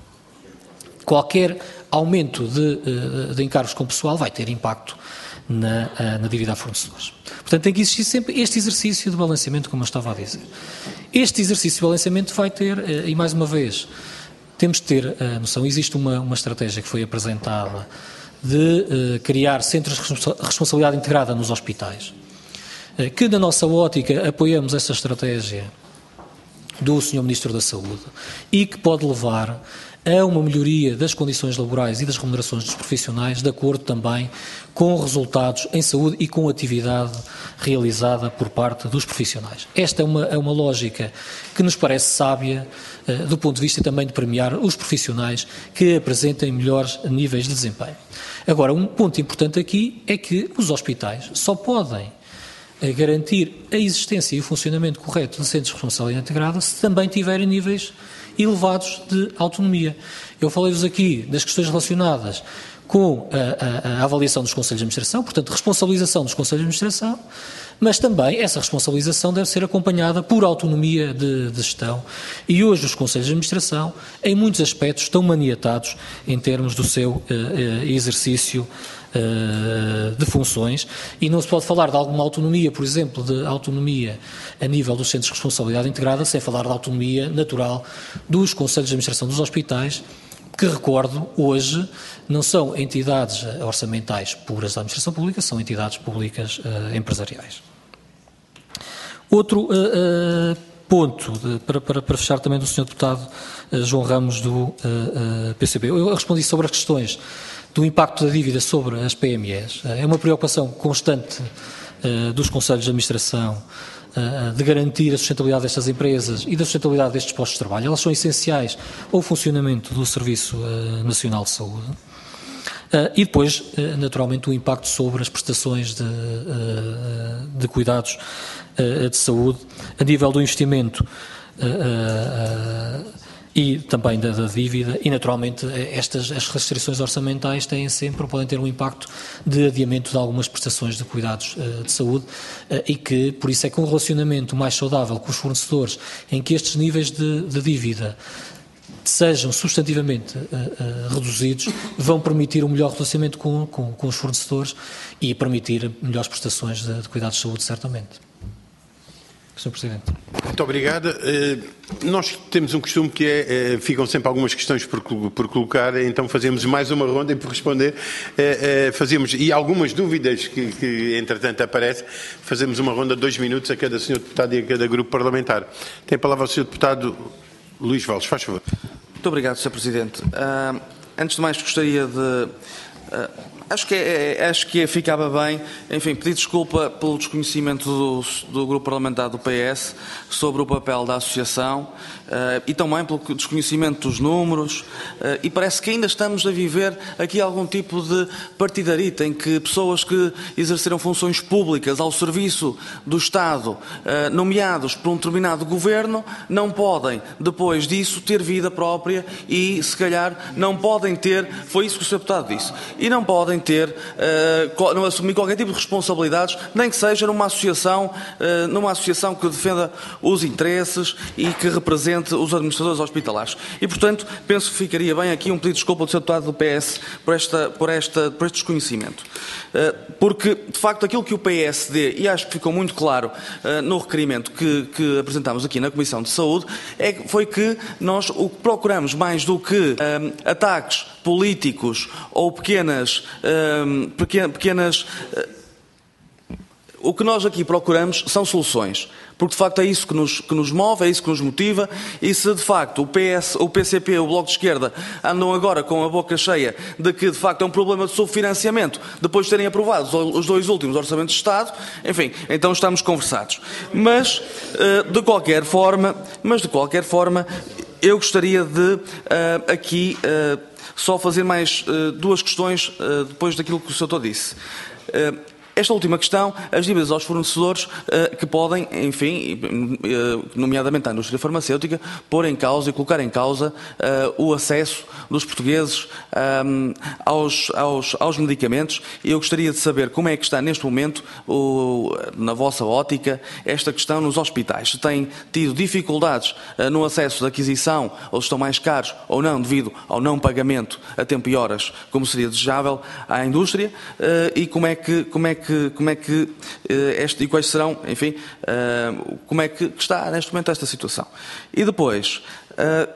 qualquer aumento de, uh, de encargos com pessoal vai ter impacto na, uh, na dívida a fornecedores. Portanto, tem que existir sempre este exercício de balanceamento, como eu estava a dizer. Este exercício de balanceamento vai ter, uh, e mais uma vez, temos de ter a noção, existe uma, uma estratégia que foi apresentada de uh, criar centros de responsabilidade integrada nos hospitais, uh, que na nossa ótica apoiamos essa estratégia do senhor Ministro da Saúde e que pode levar a uma melhoria das condições laborais e das remunerações dos profissionais, de acordo também com resultados em saúde e com atividade realizada por parte dos profissionais. Esta é uma, é uma lógica que nos parece sábia uh, do ponto de vista também de premiar os profissionais que apresentem melhores níveis de desempenho. Agora, um ponto importante aqui é que os hospitais só podem a garantir a existência e o funcionamento correto de centros de responsabilidade integrada se também tiverem níveis elevados de autonomia. Eu falei-vos aqui das questões relacionadas com a, a, a avaliação dos conselhos de administração, portanto, responsabilização dos conselhos de administração, mas também essa responsabilização deve ser acompanhada por autonomia de, de gestão. E hoje os conselhos de administração, em muitos aspectos, estão maniatados em termos do seu uh, uh, exercício de funções, e não se pode falar de alguma autonomia, por exemplo, de autonomia a nível dos centros de responsabilidade integrada, sem falar da autonomia natural dos conselhos de administração dos hospitais, que, recordo, hoje não são entidades orçamentais puras da administração pública, são entidades públicas uh, empresariais. Outro uh, uh, ponto, de, para, para, para fechar também do senhor Deputado uh, João Ramos do uh, uh, P C B. Eu respondi sobre as questões do impacto da dívida sobre as P M Es. É uma preocupação constante uh, dos conselhos de administração uh, de garantir a sustentabilidade destas empresas e da sustentabilidade destes postos de trabalho. Elas são essenciais ao funcionamento do Serviço uh, Nacional de Saúde. Uh, e depois, uh, naturalmente, o impacto sobre as prestações de, uh, de cuidados uh, de saúde a nível do investimento uh, uh, e também da, da dívida, e naturalmente estas as restrições orçamentais têm sempre, podem ter um impacto de adiamento de algumas prestações de cuidados uh, de saúde uh, e que, por isso é que um relacionamento mais saudável com os fornecedores, em que estes níveis de, de dívida sejam substantivamente uh, uh, reduzidos, vão permitir um melhor relacionamento com, com, com os fornecedores e permitir melhores prestações de, de cuidados de saúde, certamente. senhor Presidente. Muito obrigado. Nós temos um costume que é, ficam sempre algumas questões por, por colocar, então fazemos mais uma ronda e por responder, fazemos, e algumas dúvidas que, que entretanto aparecem, fazemos uma ronda de dois minutos a cada senhor Deputado e a cada grupo parlamentar. Tem a palavra o senhor Deputado Luís Valles, faz favor. Muito obrigado, senhor Presidente. Uh, antes de mais, gostaria de... Uh, Acho que, é, acho que ficava bem, enfim, pedir desculpa pelo desconhecimento do, do grupo parlamentar do P S sobre o papel da associação uh, e também pelo desconhecimento dos números uh, e parece que ainda estamos a viver aqui algum tipo de partidarita em que pessoas que exerceram funções públicas ao serviço do Estado, uh, nomeados por um determinado governo, não podem, depois disso, ter vida própria e, se calhar, não podem ter, foi isso que o senhor Deputado disse, e não podem ter, uh, não assumir qualquer tipo de responsabilidades, nem que seja numa associação, uh, numa associação que defenda os interesses e que represente os administradores hospitalares. E, portanto, penso que ficaria bem aqui um pedido de desculpa do senhor Deputado do P S por, esta, por, esta, por este desconhecimento. Uh, porque, de facto, aquilo que o P S D, e acho que ficou muito claro uh, no requerimento que, que apresentámos aqui na Comissão de Saúde, é, foi que nós o que procuramos mais do que uh, ataques políticos ou pequenas, uh, pequenas uh, o que nós aqui procuramos são soluções, porque de facto é isso que nos, que nos move, é isso que nos motiva, e se de facto o P S, o P C P, o Bloco de Esquerda andam agora com a boca cheia de que de facto é um problema de subfinanciamento, depois de terem aprovados os dois últimos orçamentos de Estado, enfim, então estamos conversados. Mas, uh, de qualquer forma, mas de qualquer forma, eu gostaria de uh, aqui uh, só fazer mais uh, duas questões uh, depois daquilo que o senhor disse. Uh, Esta última questão, as dívidas aos fornecedores uh, que podem, enfim, uh, nomeadamente à indústria farmacêutica, pôr em causa e colocar em causa uh, o acesso dos portugueses um, aos, aos, aos medicamentos. E eu gostaria de saber como é que está neste momento, o, na vossa ótica, esta questão nos hospitais. Se têm tido dificuldades uh, no acesso de aquisição, ou estão mais caros ou não, devido ao não pagamento a tempo e horas, como seria desejável à indústria, uh, e como é que, como é que Que, como é que uh, este, e quais serão, enfim, uh, como é que está neste momento esta situação. E depois, uh,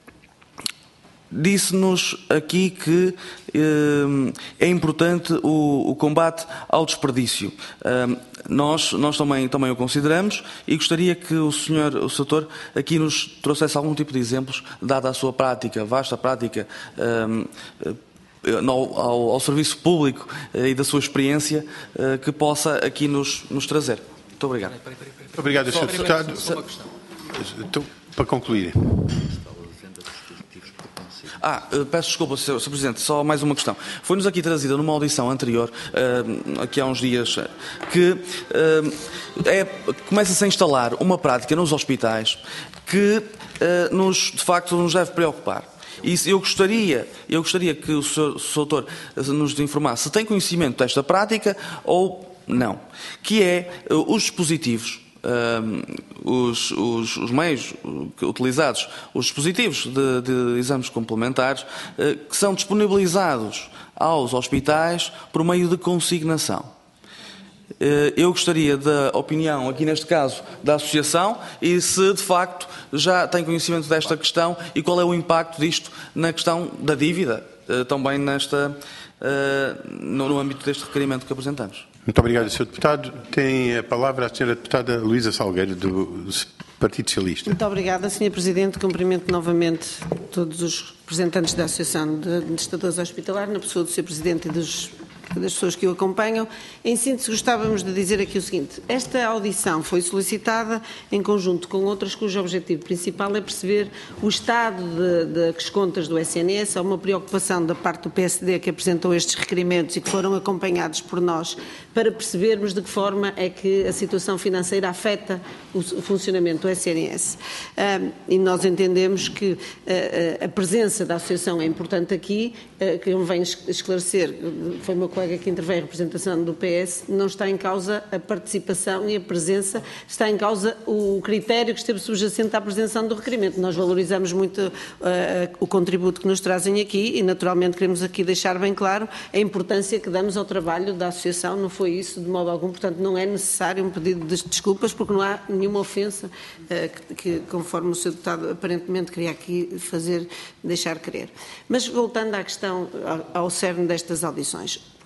disse-nos aqui que uh, é importante o, o combate ao desperdício. Uh, nós nós também, também o consideramos e gostaria que o senhor, o setor aqui nos trouxesse algum tipo de exemplos, dada a sua prática, vasta prática, uh, Ao, ao, ao serviço público eh, e da sua experiência eh, que possa aqui nos, nos trazer. Muito obrigado. Obrigado, senhor Deputado. Então, para concluir. Ah, peço desculpa, senhor Presidente, só mais uma questão. Foi-nos aqui trazida numa audição anterior, uh, aqui há uns dias, que uh, é, começa-se a instalar uma prática nos hospitais que, uh, nos, de facto, nos deve preocupar. E eu gostaria, eu gostaria que o senhor, o senhor doutor nos informasse se tem conhecimento desta prática ou não, que é uh, os dispositivos, uh, os, os, os meios utilizados, os dispositivos de, de exames complementares, uh, que são disponibilizados aos hospitais por meio de consignação. Eu gostaria da opinião, aqui neste caso, da Associação e se de facto já tem conhecimento desta questão e qual é o impacto disto na questão da dívida, também nesta, no âmbito deste requerimento que apresentamos. Muito obrigado, senhor Deputado. Tem a palavra a senhora Deputada Luísa Salgueiro, do Partido Socialista. Muito obrigada, senhor Presidente. Cumprimento novamente todos os representantes da Associação de Administradores Hospitalares, na pessoa do senhor Presidente e dos das pessoas que o acompanham. Em síntese, gostávamos de dizer aqui o seguinte: esta audição foi solicitada em conjunto com outras cujo objetivo principal é perceber o estado das contas do S N S. Há uma preocupação da parte do P S D que apresentou estes requerimentos e que foram acompanhados por nós para percebermos de que forma é que a situação financeira afeta o funcionamento do S N S. Um, e nós entendemos que uh, a presença da Associação é importante aqui, uh, que convém esclarecer, foi uma colega que intervém em representação do P S, não está em causa a participação e a presença, está em causa o critério que esteve subjacente à apresentação do requerimento. Nós valorizamos muito uh, o contributo que nos trazem aqui e, naturalmente, queremos aqui deixar bem claro a importância que damos ao trabalho da Associação. Não foi isso de modo algum, portanto, não é necessário um pedido de desculpas, porque não há nenhuma ofensa uh, que, que, conforme o senhor Deputado aparentemente queria aqui fazer, deixar crer. Mas, voltando à questão, ao, ao cerne destas audições.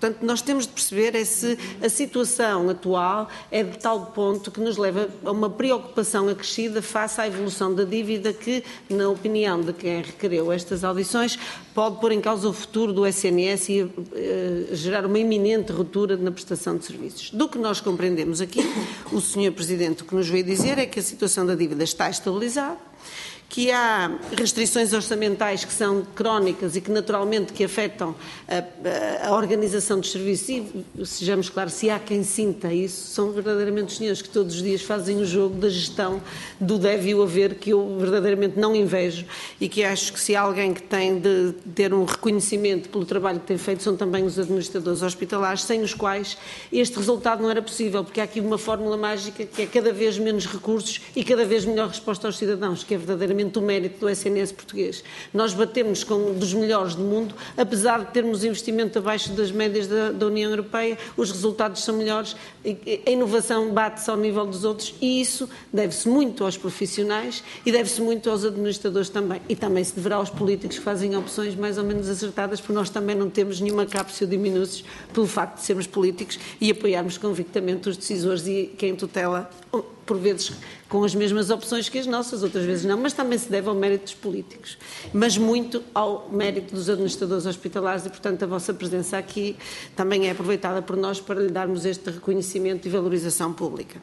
Portanto, nós temos de perceber é se a situação atual é de tal ponto que nos leva a uma preocupação acrescida face à evolução da dívida que, na opinião de quem requereu estas audições, pode pôr em causa o futuro do S N S e uh, gerar uma iminente ruptura na prestação de serviços. Do que nós compreendemos aqui, o senhor Presidente o que nos veio dizer é que a situação da dívida está estabilizada, que há restrições orçamentais que são crónicas e que naturalmente que afetam a, a, a organização dos serviços e, sejamos claros, se há quem sinta isso, são verdadeiramente os senhores que todos os dias fazem o jogo da gestão do deve e o haver, que eu verdadeiramente não invejo e que acho que se há alguém que tem de ter um reconhecimento pelo trabalho que tem feito são também os administradores hospitalares, sem os quais este resultado não era possível, porque há aqui uma fórmula mágica que é cada vez menos recursos e cada vez melhor resposta aos cidadãos, que é verdadeiramente o mérito do S N S português. Nós batemos com um dos melhores do mundo, apesar de termos investimento abaixo das médias da, da União Europeia, os resultados são melhores, a inovação bate-se ao nível dos outros e isso deve-se muito aos profissionais e deve-se muito aos administradores também. E também se deverá aos políticos que fazem opções mais ou menos acertadas, porque nós também não temos nenhuma cápsula diminutos pelo facto de sermos políticos e apoiarmos convictamente os decisores e quem tutela, por vezes com as mesmas opções que as nossas, outras vezes não, mas também se deve ao mérito dos políticos, mas muito ao mérito dos administradores hospitalares e, portanto, a vossa presença aqui também é aproveitada por nós para lhe darmos este reconhecimento e valorização pública.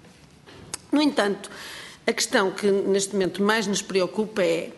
No entanto, a questão que neste momento mais nos preocupa é,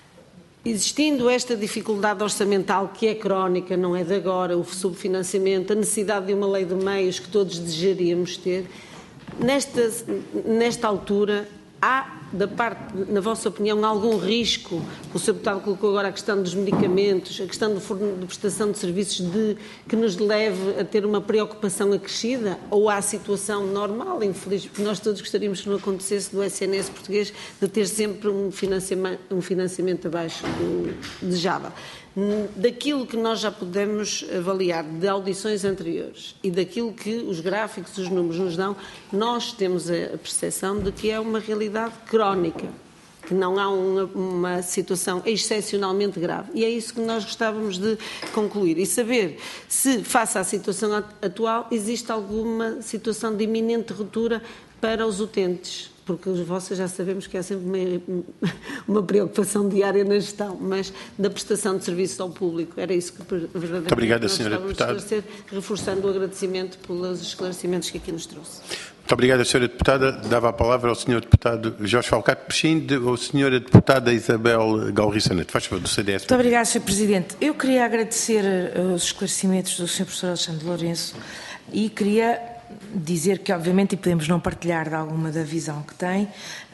existindo esta dificuldade orçamental que é crónica, não é de agora, o subfinanciamento, a necessidade de uma lei de meios que todos desejaríamos ter, nesta, nesta altura há, da parte, na vossa opinião, algum risco? O senhor Deputado colocou agora a questão dos medicamentos, a questão de prestação de serviços de, que nos leve a ter uma preocupação acrescida? Ou há a situação normal, infeliz, porque nós todos gostaríamos que não acontecesse do S N S português de ter sempre um financiamento, um financiamento abaixo do desejável? Daquilo que nós já podemos avaliar de audições anteriores e daquilo que os gráficos, os números nos dão, nós temos a percepção de que é uma realidade crónica, que não há uma, uma situação excepcionalmente grave. E é isso que nós gostávamos de concluir e saber se, face à situação atual, existe alguma situação de iminente ruptura para os utentes. Porque os vossos já sabemos que há sempre uma, uma preocupação diária na gestão, mas da prestação de serviços ao público. Era isso que verdadeiramente Muito obrigado, nós senhora Deputada. Esclarecer, reforçando o agradecimento pelos esclarecimentos que aqui nos trouxe. Muito obrigado, senhora Deputada. Dava a palavra ao senhor Deputado Jorge Falcato Pechinde ou senhora Deputada Isabel Galriça Neto. Faz favor, do C D S. Muito obrigado, senhor Presidente. Eu queria agradecer os esclarecimentos do senhor Professor Alexandre Lourenço e queria dizer que, obviamente, e podemos não partilhar de alguma da visão que tem, uh,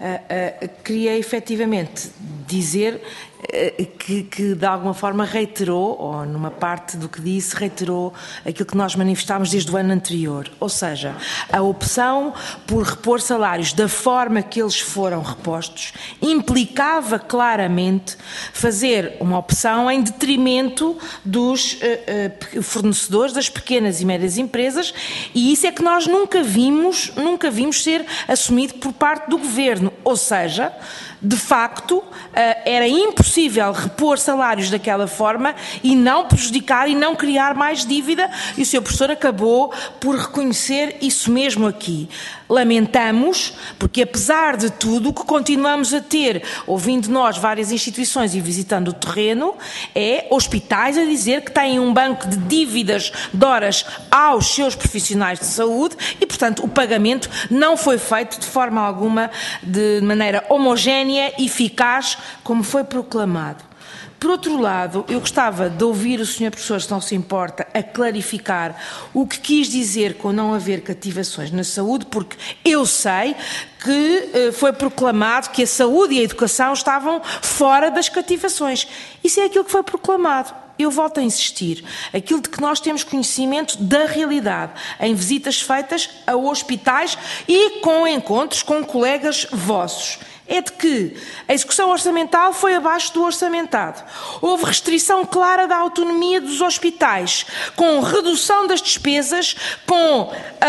uh, queria efetivamente dizer uh, que, que, de alguma forma, reiterou, ou numa parte do que disse, reiterou aquilo que nós manifestámos desde o ano anterior. Ou seja, a opção por repor salários da forma que eles foram repostos implicava claramente fazer uma opção em detrimento dos uh, uh, fornecedores, das pequenas e médias empresas, e isso é que nós nunca vimos, nunca vimos ser assumido por parte do Governo. Ou seja, de facto, era impossível repor salários daquela forma e não prejudicar e não criar mais dívida, e o senhor Professor acabou por reconhecer isso mesmo aqui. Lamentamos, porque apesar de tudo, o que continuamos a ter, ouvindo nós várias instituições e visitando o terreno, é hospitais a dizer que têm um banco de dívidas de horas aos seus profissionais de saúde e, portanto, o pagamento não foi feito de forma alguma de maneira homogénea e eficaz, como foi proclamado. Por outro lado, eu gostava de ouvir o senhor Professor, se não se importa, a clarificar o que quis dizer com não haver cativações na saúde, porque eu sei que eh, foi proclamado que a saúde e a educação estavam fora das cativações. Isso é aquilo que foi proclamado. Eu volto a insistir, aquilo de que nós temos conhecimento da realidade, em visitas feitas a hospitais e com encontros com colegas vossos, é de que a execução orçamental foi abaixo do orçamentado. Houve restrição clara da autonomia dos hospitais, com redução das despesas, com uh,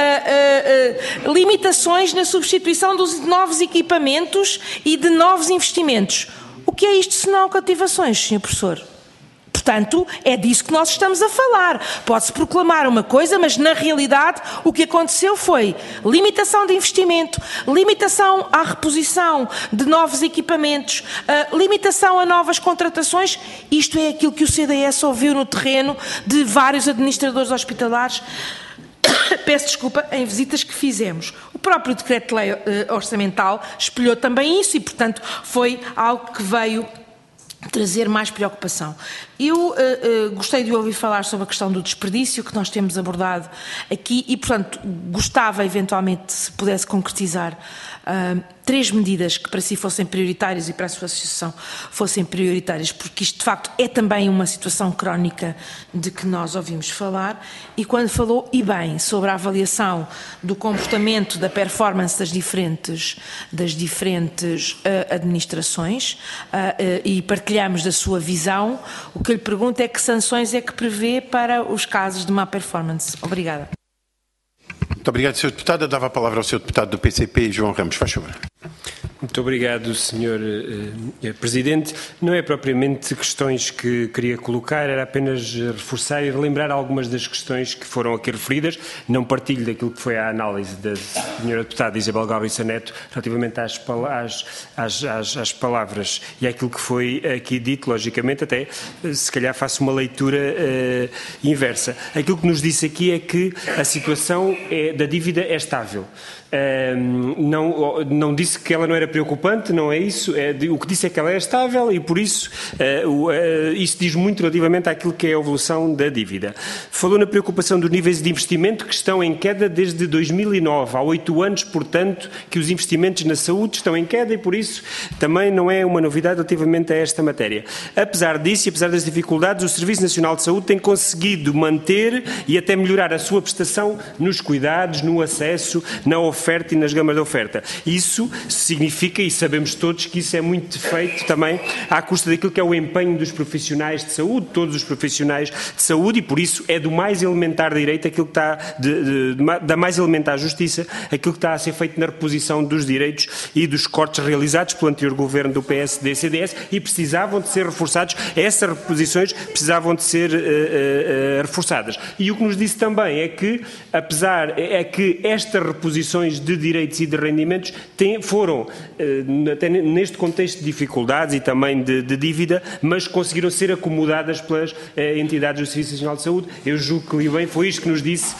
uh, uh, limitações na substituição dos novos equipamentos e de novos investimentos. O que é isto senão cativações, senhor Professor? portanto, é disso que nós estamos a falar. Pode-se proclamar uma coisa, mas na realidade o que aconteceu foi limitação de investimento, limitação à reposição de novos equipamentos, uh, limitação a novas contratações. Isto é aquilo que o C D S ouviu no terreno de vários administradores hospitalares, peço desculpa, em visitas que fizemos. O próprio decreto-lei uh, orçamental espelhou também isso e, portanto, foi algo que veio trazer mais preocupação. Eu uh, uh, gostei de ouvir falar sobre a questão do desperdício que nós temos abordado aqui e, portanto, gostava eventualmente se pudesse concretizar uh, três medidas que para si fossem prioritárias e para a sua associação fossem prioritárias, porque isto de facto é também uma situação crónica de que nós ouvimos falar. E quando falou, e bem, sobre a avaliação do comportamento, da performance das diferentes, das diferentes uh, administrações uh, uh, e partilhamos da sua visão, o que eu lhe pergunto é que sanções é que prevê para os casos de má performance. Obrigada. Muito obrigado, senhor Deputado. Eu dava a palavra ao senhor Deputado do P C P, João Ramos. Faz favor. Muito obrigado, senhor eh, Presidente. Não é propriamente questões que queria colocar, era apenas reforçar e relembrar algumas das questões que foram aqui referidas. Não partilho daquilo que foi a análise da senhora Deputada Isabel Galriça Neto relativamente às, às, às, às, às palavras e àquilo que foi aqui dito, logicamente, até se calhar faço uma leitura eh, inversa. Aquilo que nos disse aqui é que a situação é, da dívida é estável. Um, não, não disse que ela não era preocupante, não é isso. É, o que disse é que ela é estável e, por isso, uh, uh, isso diz muito relativamente àquilo que é a evolução da dívida. Falou na preocupação dos níveis de investimento que estão em queda desde dois mil e nove. Há oito anos, portanto, que os investimentos na saúde estão em queda e, por isso, também não é uma novidade relativamente a esta matéria. Apesar disso e apesar das dificuldades, o Serviço Nacional de Saúde tem conseguido manter e até melhorar a sua prestação nos cuidados, no acesso, na oferta oferta e nas gamas de oferta. Isso significa, e sabemos todos, que isso é muito feito também à custa daquilo que é o empenho dos profissionais de saúde, todos os profissionais de saúde, e por isso é do mais elementar direito aquilo que está, de, de, de, da mais elementar justiça, aquilo que está a ser feito na reposição dos direitos e dos cortes realizados pelo anterior governo do P S D C D S e precisavam de ser reforçados, essas reposições precisavam de ser uh, uh, uh, reforçadas. E o que nos disse também é que, apesar, é que estas reposições de direitos e de rendimentos têm, foram, até neste contexto de dificuldades e também de, de dívida, mas conseguiram ser acomodadas pelas eh, entidades do Serviço Nacional de Saúde. Eu julgo que li bem, foi isto que nos disse,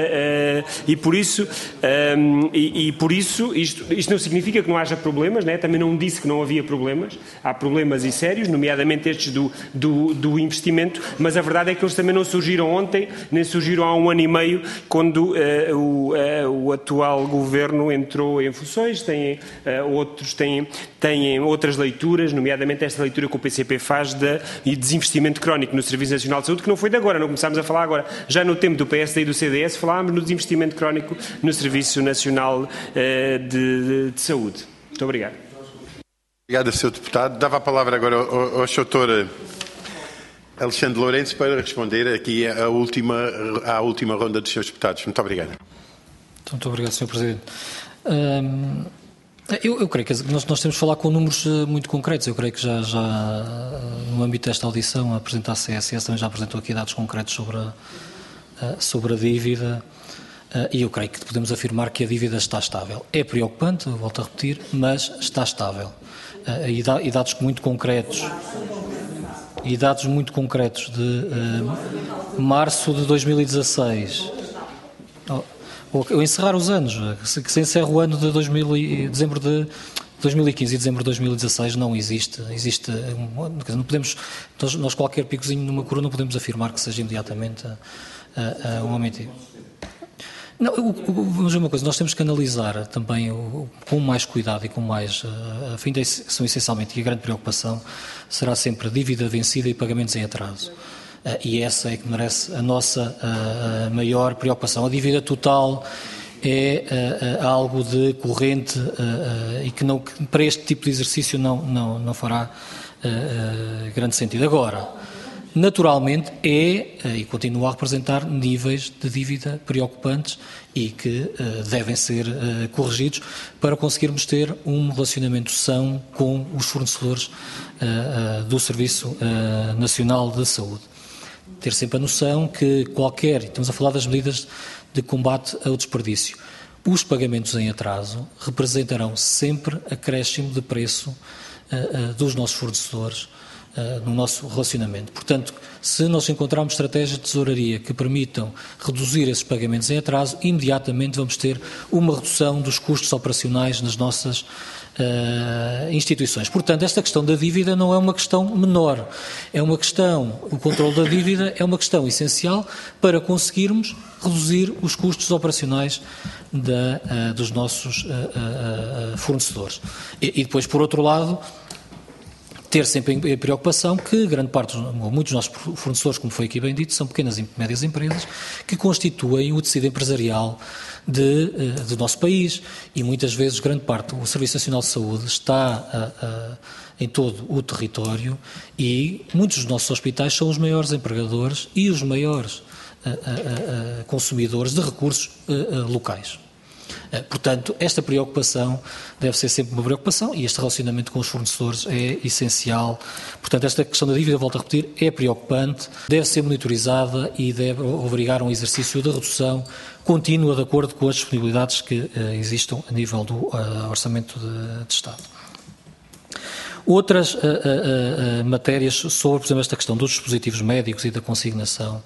eh, eh, e por isso, um, e, e por isso isto, isto não significa que não haja problemas, né? Também não disse que não havia problemas, há problemas e sérios, nomeadamente estes do, do, do investimento, mas a verdade é que eles também não surgiram ontem, nem surgiram há um ano e meio, quando uh, o, uh, o atual governo entrou em funções, têm, uh, outros têm, têm outras leituras, nomeadamente esta leitura que o P C P faz de, de desinvestimento crónico no Serviço Nacional de Saúde, que não foi de agora, não começámos a falar agora. Já no tempo do P S D e do C D S falámos no desinvestimento crónico no Serviço Nacional uh, de, de, de Saúde. Muito obrigado. Obrigado, senhor Deputado. Dava a palavra agora ao, ao doutor Alexandre Lourenço para responder aqui à última, à última ronda dos senhores deputados. Muito obrigado. Muito obrigado, senhor Presidente. Hum, eu, eu creio que nós, nós temos de falar com números muito concretos. Eu creio que já, já no âmbito desta audição, a apresentar a C S S também já apresentou aqui dados concretos sobre a, sobre a dívida e eu creio que podemos afirmar que a dívida está estável. É preocupante, volto a repetir, mas está estável. E dados muito concretos, e dados muito concretos de uh, março de dois mil e dezasseis, ou encerrar os anos, que se encerra o ano de dois mil e, dezembro de dois mil e quinze e dezembro de dois mil e dezasseis não existe, existe não podemos, nós, nós qualquer picozinho numa curva não podemos afirmar que seja imediatamente uh, uh, um aumento. Não, vamos ver uma coisa, nós temos que analisar também o, com mais cuidado e com mais, a fim de são essencialmente, e a grande preocupação será sempre a dívida vencida e pagamentos em atraso. Uh, e essa é que merece a nossa uh, maior preocupação. A dívida total é uh, uh, algo de corrente uh, uh, e que, não, que para este tipo de exercício não, não, não fará uh, uh, grande sentido. Agora, naturalmente é e continua a representar níveis de dívida preocupantes e que uh, devem ser uh, corrigidos para conseguirmos ter um relacionamento são com os fornecedores uh, uh, do Serviço uh, Nacional de Saúde. Ter sempre a noção que qualquer, estamos a falar das medidas de combate ao desperdício, os pagamentos em atraso representarão sempre acréscimo de preço uh, uh, dos nossos fornecedores no nosso relacionamento. Portanto, se nós encontrarmos estratégias de tesouraria que permitam reduzir esses pagamentos em atraso, imediatamente vamos ter uma redução dos custos operacionais nas nossas uh, instituições. Portanto, esta questão da dívida não é uma questão menor, é uma questão, o controle da dívida é uma questão essencial para conseguirmos reduzir os custos operacionais da, uh, dos nossos uh, uh, uh, fornecedores. E, e depois, por outro lado, ter sempre a preocupação que grande parte, ou muitos dos nossos fornecedores, como foi aqui bem dito, são pequenas e médias empresas que constituem o tecido empresarial de, do nosso país e muitas vezes grande parte do Serviço Nacional de Saúde está a, a, em todo o território e muitos dos nossos hospitais são os maiores empregadores e os maiores a, a, a, consumidores de recursos a, a, locais. Portanto, esta preocupação deve ser sempre uma preocupação e este relacionamento com os fornecedores é essencial. Portanto, esta questão da dívida, volto a repetir, é preocupante, deve ser monitorizada e deve obrigar a um exercício de redução contínua de acordo com as disponibilidades que uh, existam a nível do uh, Orçamento de, de Estado. Outras uh, uh, uh, matérias sobre, por exemplo, esta questão dos dispositivos médicos e da consignação.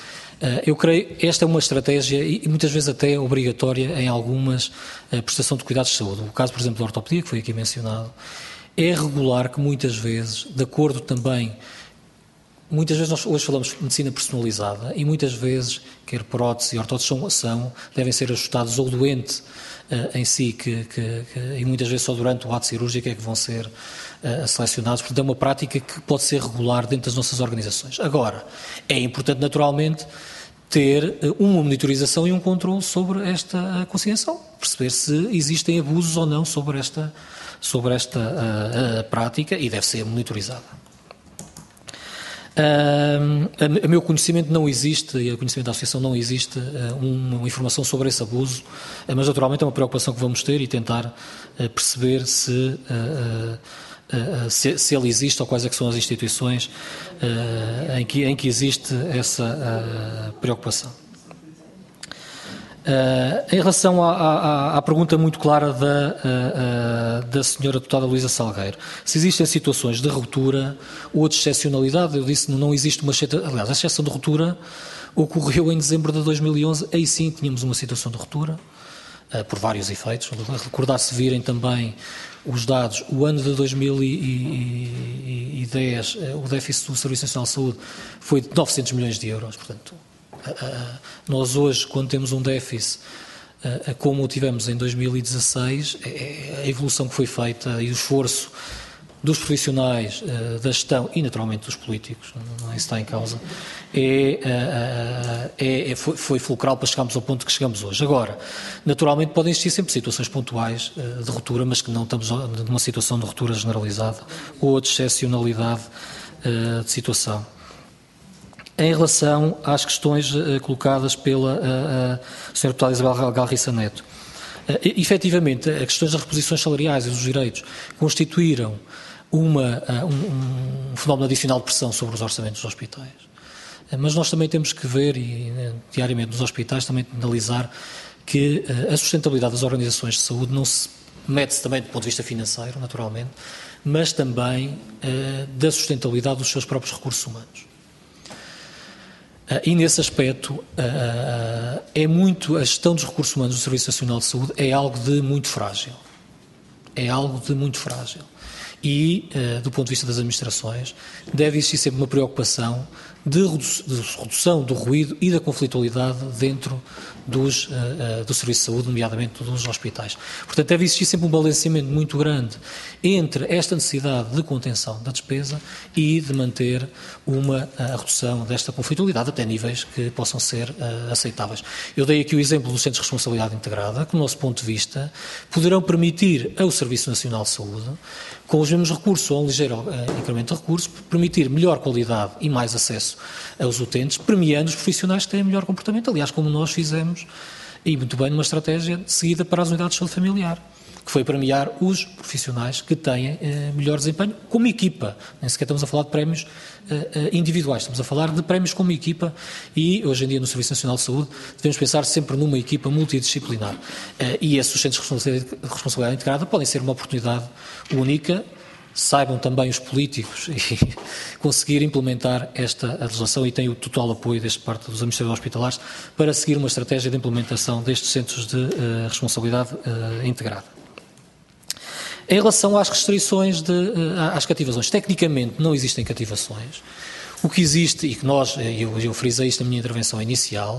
Eu creio que esta é uma estratégia e muitas vezes até obrigatória em algumas prestações de cuidados de saúde. O caso, por exemplo, da ortopedia, que foi aqui mencionado, é regular que muitas vezes, de acordo também, muitas vezes nós hoje falamos de medicina personalizada e muitas vezes, quer próteses e ortóteses são, são, devem ser ajustados ao doente uh, em si, que, que, que, e muitas vezes só durante o ato cirúrgico é que vão ser uh, selecionados. Portanto, é uma prática que pode ser regular dentro das nossas organizações. Agora, é importante naturalmente ter uh, uma monitorização e um controle sobre esta uh, consignação, perceber se existem abusos ou não sobre esta, sobre esta uh, uh, prática e deve ser monitorizada. Uh, a, a meu conhecimento não existe, e a conhecimento da Associação não existe uh, uma, uma informação sobre esse abuso, uh, mas naturalmente é uma preocupação que vamos ter e tentar uh, perceber se, uh, uh, uh, se, se ele existe ou quais é que são as instituições uh, em, que, em que existe essa uh, preocupação. Uh, em relação à, à, à pergunta muito clara da, uh, uh, da senhora deputada Luísa Salgueiro, se existem situações de ruptura ou de excepcionalidade, eu disse que não existe uma exceção, aliás, a exceção de ruptura ocorreu em dezembro de dois mil e onze, aí sim tínhamos uma situação de ruptura, uh, por vários efeitos, recordar-se virem também os dados, o ano de dois mil e dez, uh, o déficit do Serviço Nacional de Saúde foi de novecentos milhões de euros, portanto, Uh, nós hoje, quando temos um déficit uh, como o tivemos em dois mil e dezasseis, é, a evolução que foi feita e o esforço dos profissionais, uh, da gestão e naturalmente dos políticos, não é isso que está em causa, é, uh, é, é, foi, foi fulcral para chegarmos ao ponto que chegamos hoje. Agora, naturalmente podem existir sempre situações pontuais uh, de ruptura, mas que não estamos numa situação de ruptura generalizada ou de excepcionalidade uh, de situação. Em relação às questões uh, colocadas pela uh, uh, senhora deputada Isabel Galriça Neto, uh, efetivamente, as questões das reposições salariais e dos direitos constituíram uma, uh, um, um fenómeno adicional de pressão sobre os orçamentos dos hospitais. Uh, mas nós também temos que ver, e uh, diariamente nos hospitais, também analisar que uh, a sustentabilidade das organizações de saúde não se mede-se também do ponto de vista financeiro, naturalmente, mas também uh, da sustentabilidade dos seus próprios recursos humanos. Uh, e nesse aspecto, uh, é muito, a gestão dos recursos humanos do Serviço Nacional de Saúde é algo de muito frágil. É algo de muito frágil. E, uh, do ponto de vista das administrações, deve existir sempre uma preocupação de, redu de redução do ruído e da conflitualidade dentro dos, uh, uh, do Serviço de Saúde, nomeadamente dos hospitais. Portanto, deve existir sempre um balanceamento muito grande entre esta necessidade de contenção da despesa e de manter uma uh, redução desta conflitualidade até níveis que possam ser uh, aceitáveis. Eu dei aqui o exemplo dos Centros de Responsabilidade Integrada, que, do nosso ponto de vista, poderão permitir ao Serviço Nacional de Saúde, com os mesmos recursos ou um ligeiro uh, incremento de recursos, permitir melhor qualidade e mais acesso aos utentes, premiando os profissionais que têm melhor comportamento, aliás, como nós fizemos, e muito bem, numa estratégia seguida para as unidades de saúde familiar, que foi premiar os profissionais que têm eh, melhor desempenho como equipa. Nem sequer estamos a falar de prémios eh, individuais, estamos a falar de prémios como equipa e, hoje em dia, no Serviço Nacional de Saúde, devemos pensar sempre numa equipa multidisciplinar. Eh, e esses centros de responsabilidade integrada podem ser uma oportunidade única. Saibam também os políticos e conseguir implementar esta legislação, e tenho o total apoio desta parte dos administradores hospitalares para seguir uma estratégia de implementação destes centros de uh, responsabilidade uh, integrada. Em relação às restrições, de, uh, às cativações, tecnicamente não existem cativações. O que existe, e que nós, eu, eu frisei isto na minha intervenção inicial,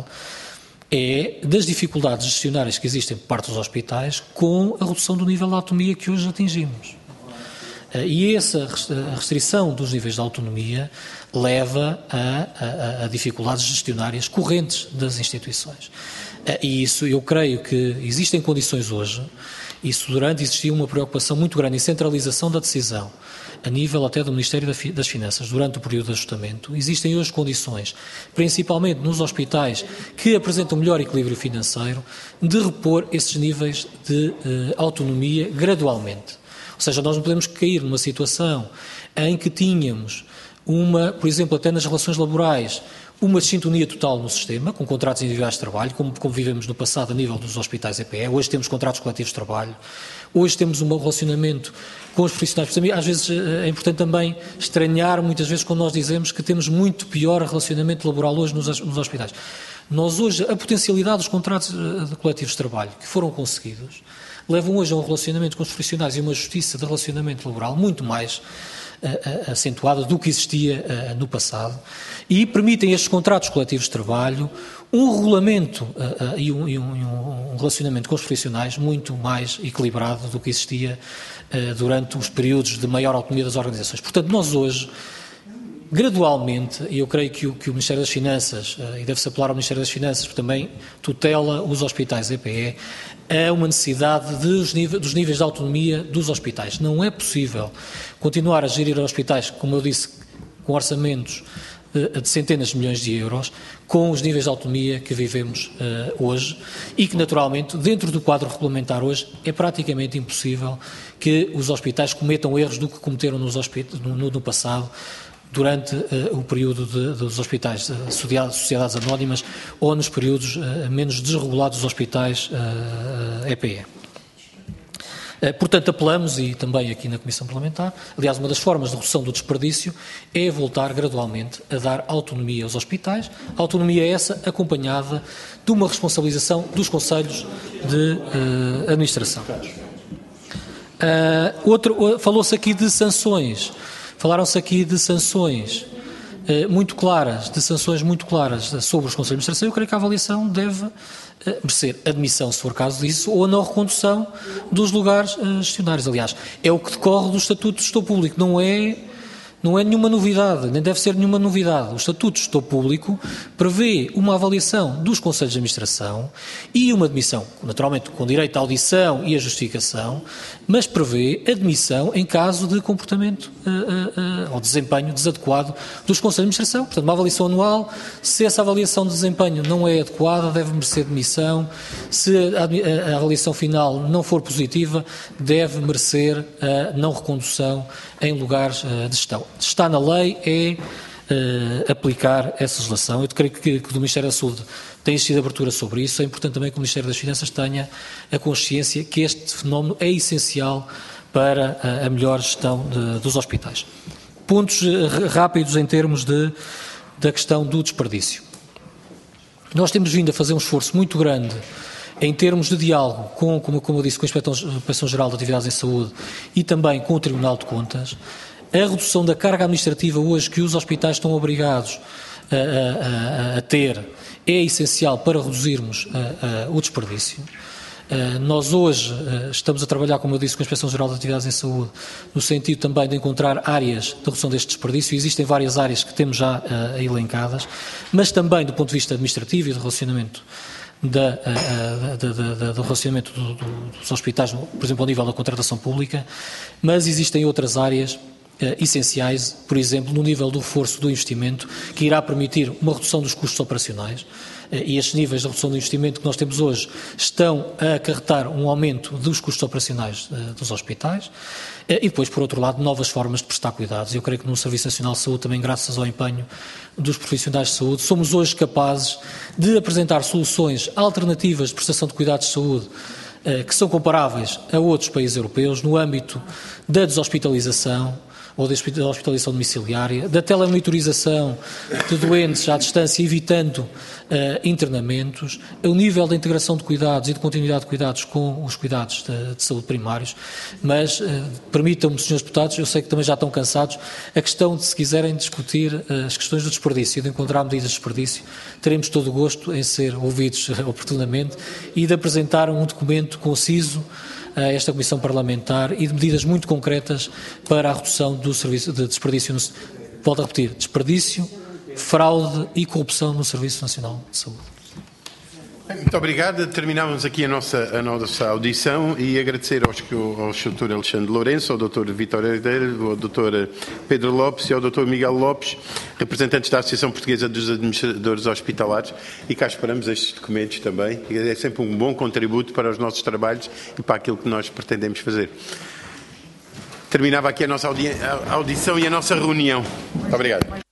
é das dificuldades gestionárias que existem por parte dos hospitais com a redução do nível de autonomia que hoje atingimos. E essa restrição dos níveis de autonomia leva a, a, a dificuldades gestionárias correntes das instituições. E isso, eu creio que existem condições hoje, isso durante existia uma preocupação muito grande em centralização da decisão, a nível até do Ministério das Finanças, durante o período de ajustamento. Existem hoje condições, principalmente nos hospitais que apresentam melhor equilíbrio financeiro, de repor esses níveis de eh, autonomia gradualmente. Ou seja, nós não podemos cair numa situação em que tínhamos uma, por exemplo, até nas relações laborais, uma sintonia total no sistema, com contratos individuais de trabalho, como, como vivemos no passado a nível dos hospitais E P E. Hoje temos contratos coletivos de trabalho, hoje temos um relacionamento com os profissionais. Às vezes é importante também estranhar, muitas vezes, quando nós dizemos que temos muito pior relacionamento laboral hoje nos, nos hospitais. Nós hoje, a potencialidade dos contratos coletivos de trabalho que foram conseguidos, levam hoje a um relacionamento com os profissionais e uma justiça de relacionamento laboral muito mais uh, uh, acentuada do que existia uh, no passado, e permitem estes contratos coletivos de trabalho um regulamento uh, uh, e, um, e, um, e um relacionamento com os profissionais muito mais equilibrado do que existia uh, durante os períodos de maior autonomia das organizações. Portanto, nós hoje, gradualmente, e eu creio que o, que o Ministério das Finanças, uh, e deve-se apelar ao Ministério das Finanças, porque também tutela os hospitais E P E, é uma necessidade dos níveis, dos níveis de autonomia dos hospitais. Não é possível continuar a gerir hospitais, como eu disse, com orçamentos de, de centenas de milhões de euros, com os níveis de autonomia que vivemos uh, hoje e que, naturalmente, dentro do quadro regulamentar hoje, é praticamente impossível que os hospitais cometam erros do que cometeram nos hospit- no, no, no passado, durante uh, o período de, dos hospitais, uh, sociedades anónimas, ou nos períodos uh, menos desregulados dos hospitais uh, E P E. Uh, portanto, apelamos, e também aqui na Comissão Parlamentar, aliás, uma das formas de redução do desperdício é voltar gradualmente a dar autonomia aos hospitais, autonomia essa acompanhada de uma responsabilização dos conselhos de uh, administração. Uh, outro, uh, falou-se aqui de sanções. Falaram-se aqui de sanções eh, muito claras, de sanções muito claras sobre os Conselhos de Administração. Eu creio que a avaliação deve eh, merecer admissão, se for caso disso, ou a não recondução dos lugares eh, gestionários. Aliás, é o que decorre do Estatuto de Gestor Público, não é, não é nenhuma novidade, nem deve ser nenhuma novidade. O Estatuto de Gestor Público prevê uma avaliação dos Conselhos de Administração e uma admissão, naturalmente com direito à audição e à justificação, mas prevê admissão em caso de comportamento uh, uh, uh, ou desempenho desadequado dos Conselhos de Administração. Portanto, uma avaliação anual, se essa avaliação de desempenho não é adequada, deve merecer demissão. Se a, a avaliação final não for positiva, deve merecer a não recondução em lugares uh, de gestão. Está na lei, é uh, aplicar essa legislação. Eu creio que, que do Ministério da Saúde tem existido abertura sobre isso. É importante também que o Ministério das Finanças tenha a consciência que este fenómeno é essencial para a, a melhor gestão de, dos hospitais. Pontos uh, rápidos em termos de, da questão do desperdício. Nós temos vindo a fazer um esforço muito grande em termos de diálogo com, como, como eu disse, com a Inspeção-Geral de Atividades em Saúde e também com o Tribunal de Contas. A redução da carga administrativa hoje que os hospitais estão obrigados a, a, a ter é essencial para reduzirmos a, a, o desperdício. Uh, nós hoje uh, estamos a trabalhar, como eu disse, com a Inspeção-Geral de Atividades em Saúde, no sentido também de encontrar áreas de redução deste desperdício. Existem várias áreas que temos já uh, elencadas, mas também do ponto de vista administrativo e de relacionamento da, uh, da, da, da, do relacionamento do, do, dos hospitais, por exemplo, ao nível da contratação pública, mas existem outras áreas uh, essenciais, por exemplo, no nível do reforço do investimento, que irá permitir uma redução dos custos operacionais. E estes níveis de redução do investimento que nós temos hoje estão a acarretar um aumento dos custos operacionais uh, dos hospitais e depois, por outro lado, novas formas de prestar cuidados. Eu creio que no Serviço Nacional de Saúde, também graças ao empenho dos profissionais de saúde, somos hoje capazes de apresentar soluções alternativas de prestação de cuidados de saúde uh, que são comparáveis a outros países europeus no âmbito da deshospitalização, ou da hospitalização domiciliária, da telemonitorização de doentes à distância, evitando uh, internamentos, o nível da integração de cuidados e de continuidade de cuidados com os cuidados de, de saúde primários, mas uh, permitam-me, senhores deputados, eu sei que também já estão cansados, a questão de, se quiserem discutir uh, as questões do desperdício e de encontrar medidas de desperdício, teremos todo o gosto em ser ouvidos uh, oportunamente e de apresentar um documento conciso a esta Comissão Parlamentar e de medidas muito concretas para a redução do serviço de desperdício, no, volto a repetir, desperdício, fraude e corrupção no Serviço Nacional de Saúde. Muito obrigado. Terminamos aqui a nossa, a nossa audição e agradecer aos, ao doutor Alexandre Lourenço, ao doutor Vítor Herdeiro, ao doutor Pedro Lopes e ao doutor Miguel Lopes, representantes da Associação Portuguesa dos Administradores Hospitalares, e cá esperamos estes documentos também. É sempre um bom contributo para os nossos trabalhos e para aquilo que nós pretendemos fazer. Terminava aqui a nossa audição e a nossa reunião. Muito obrigado.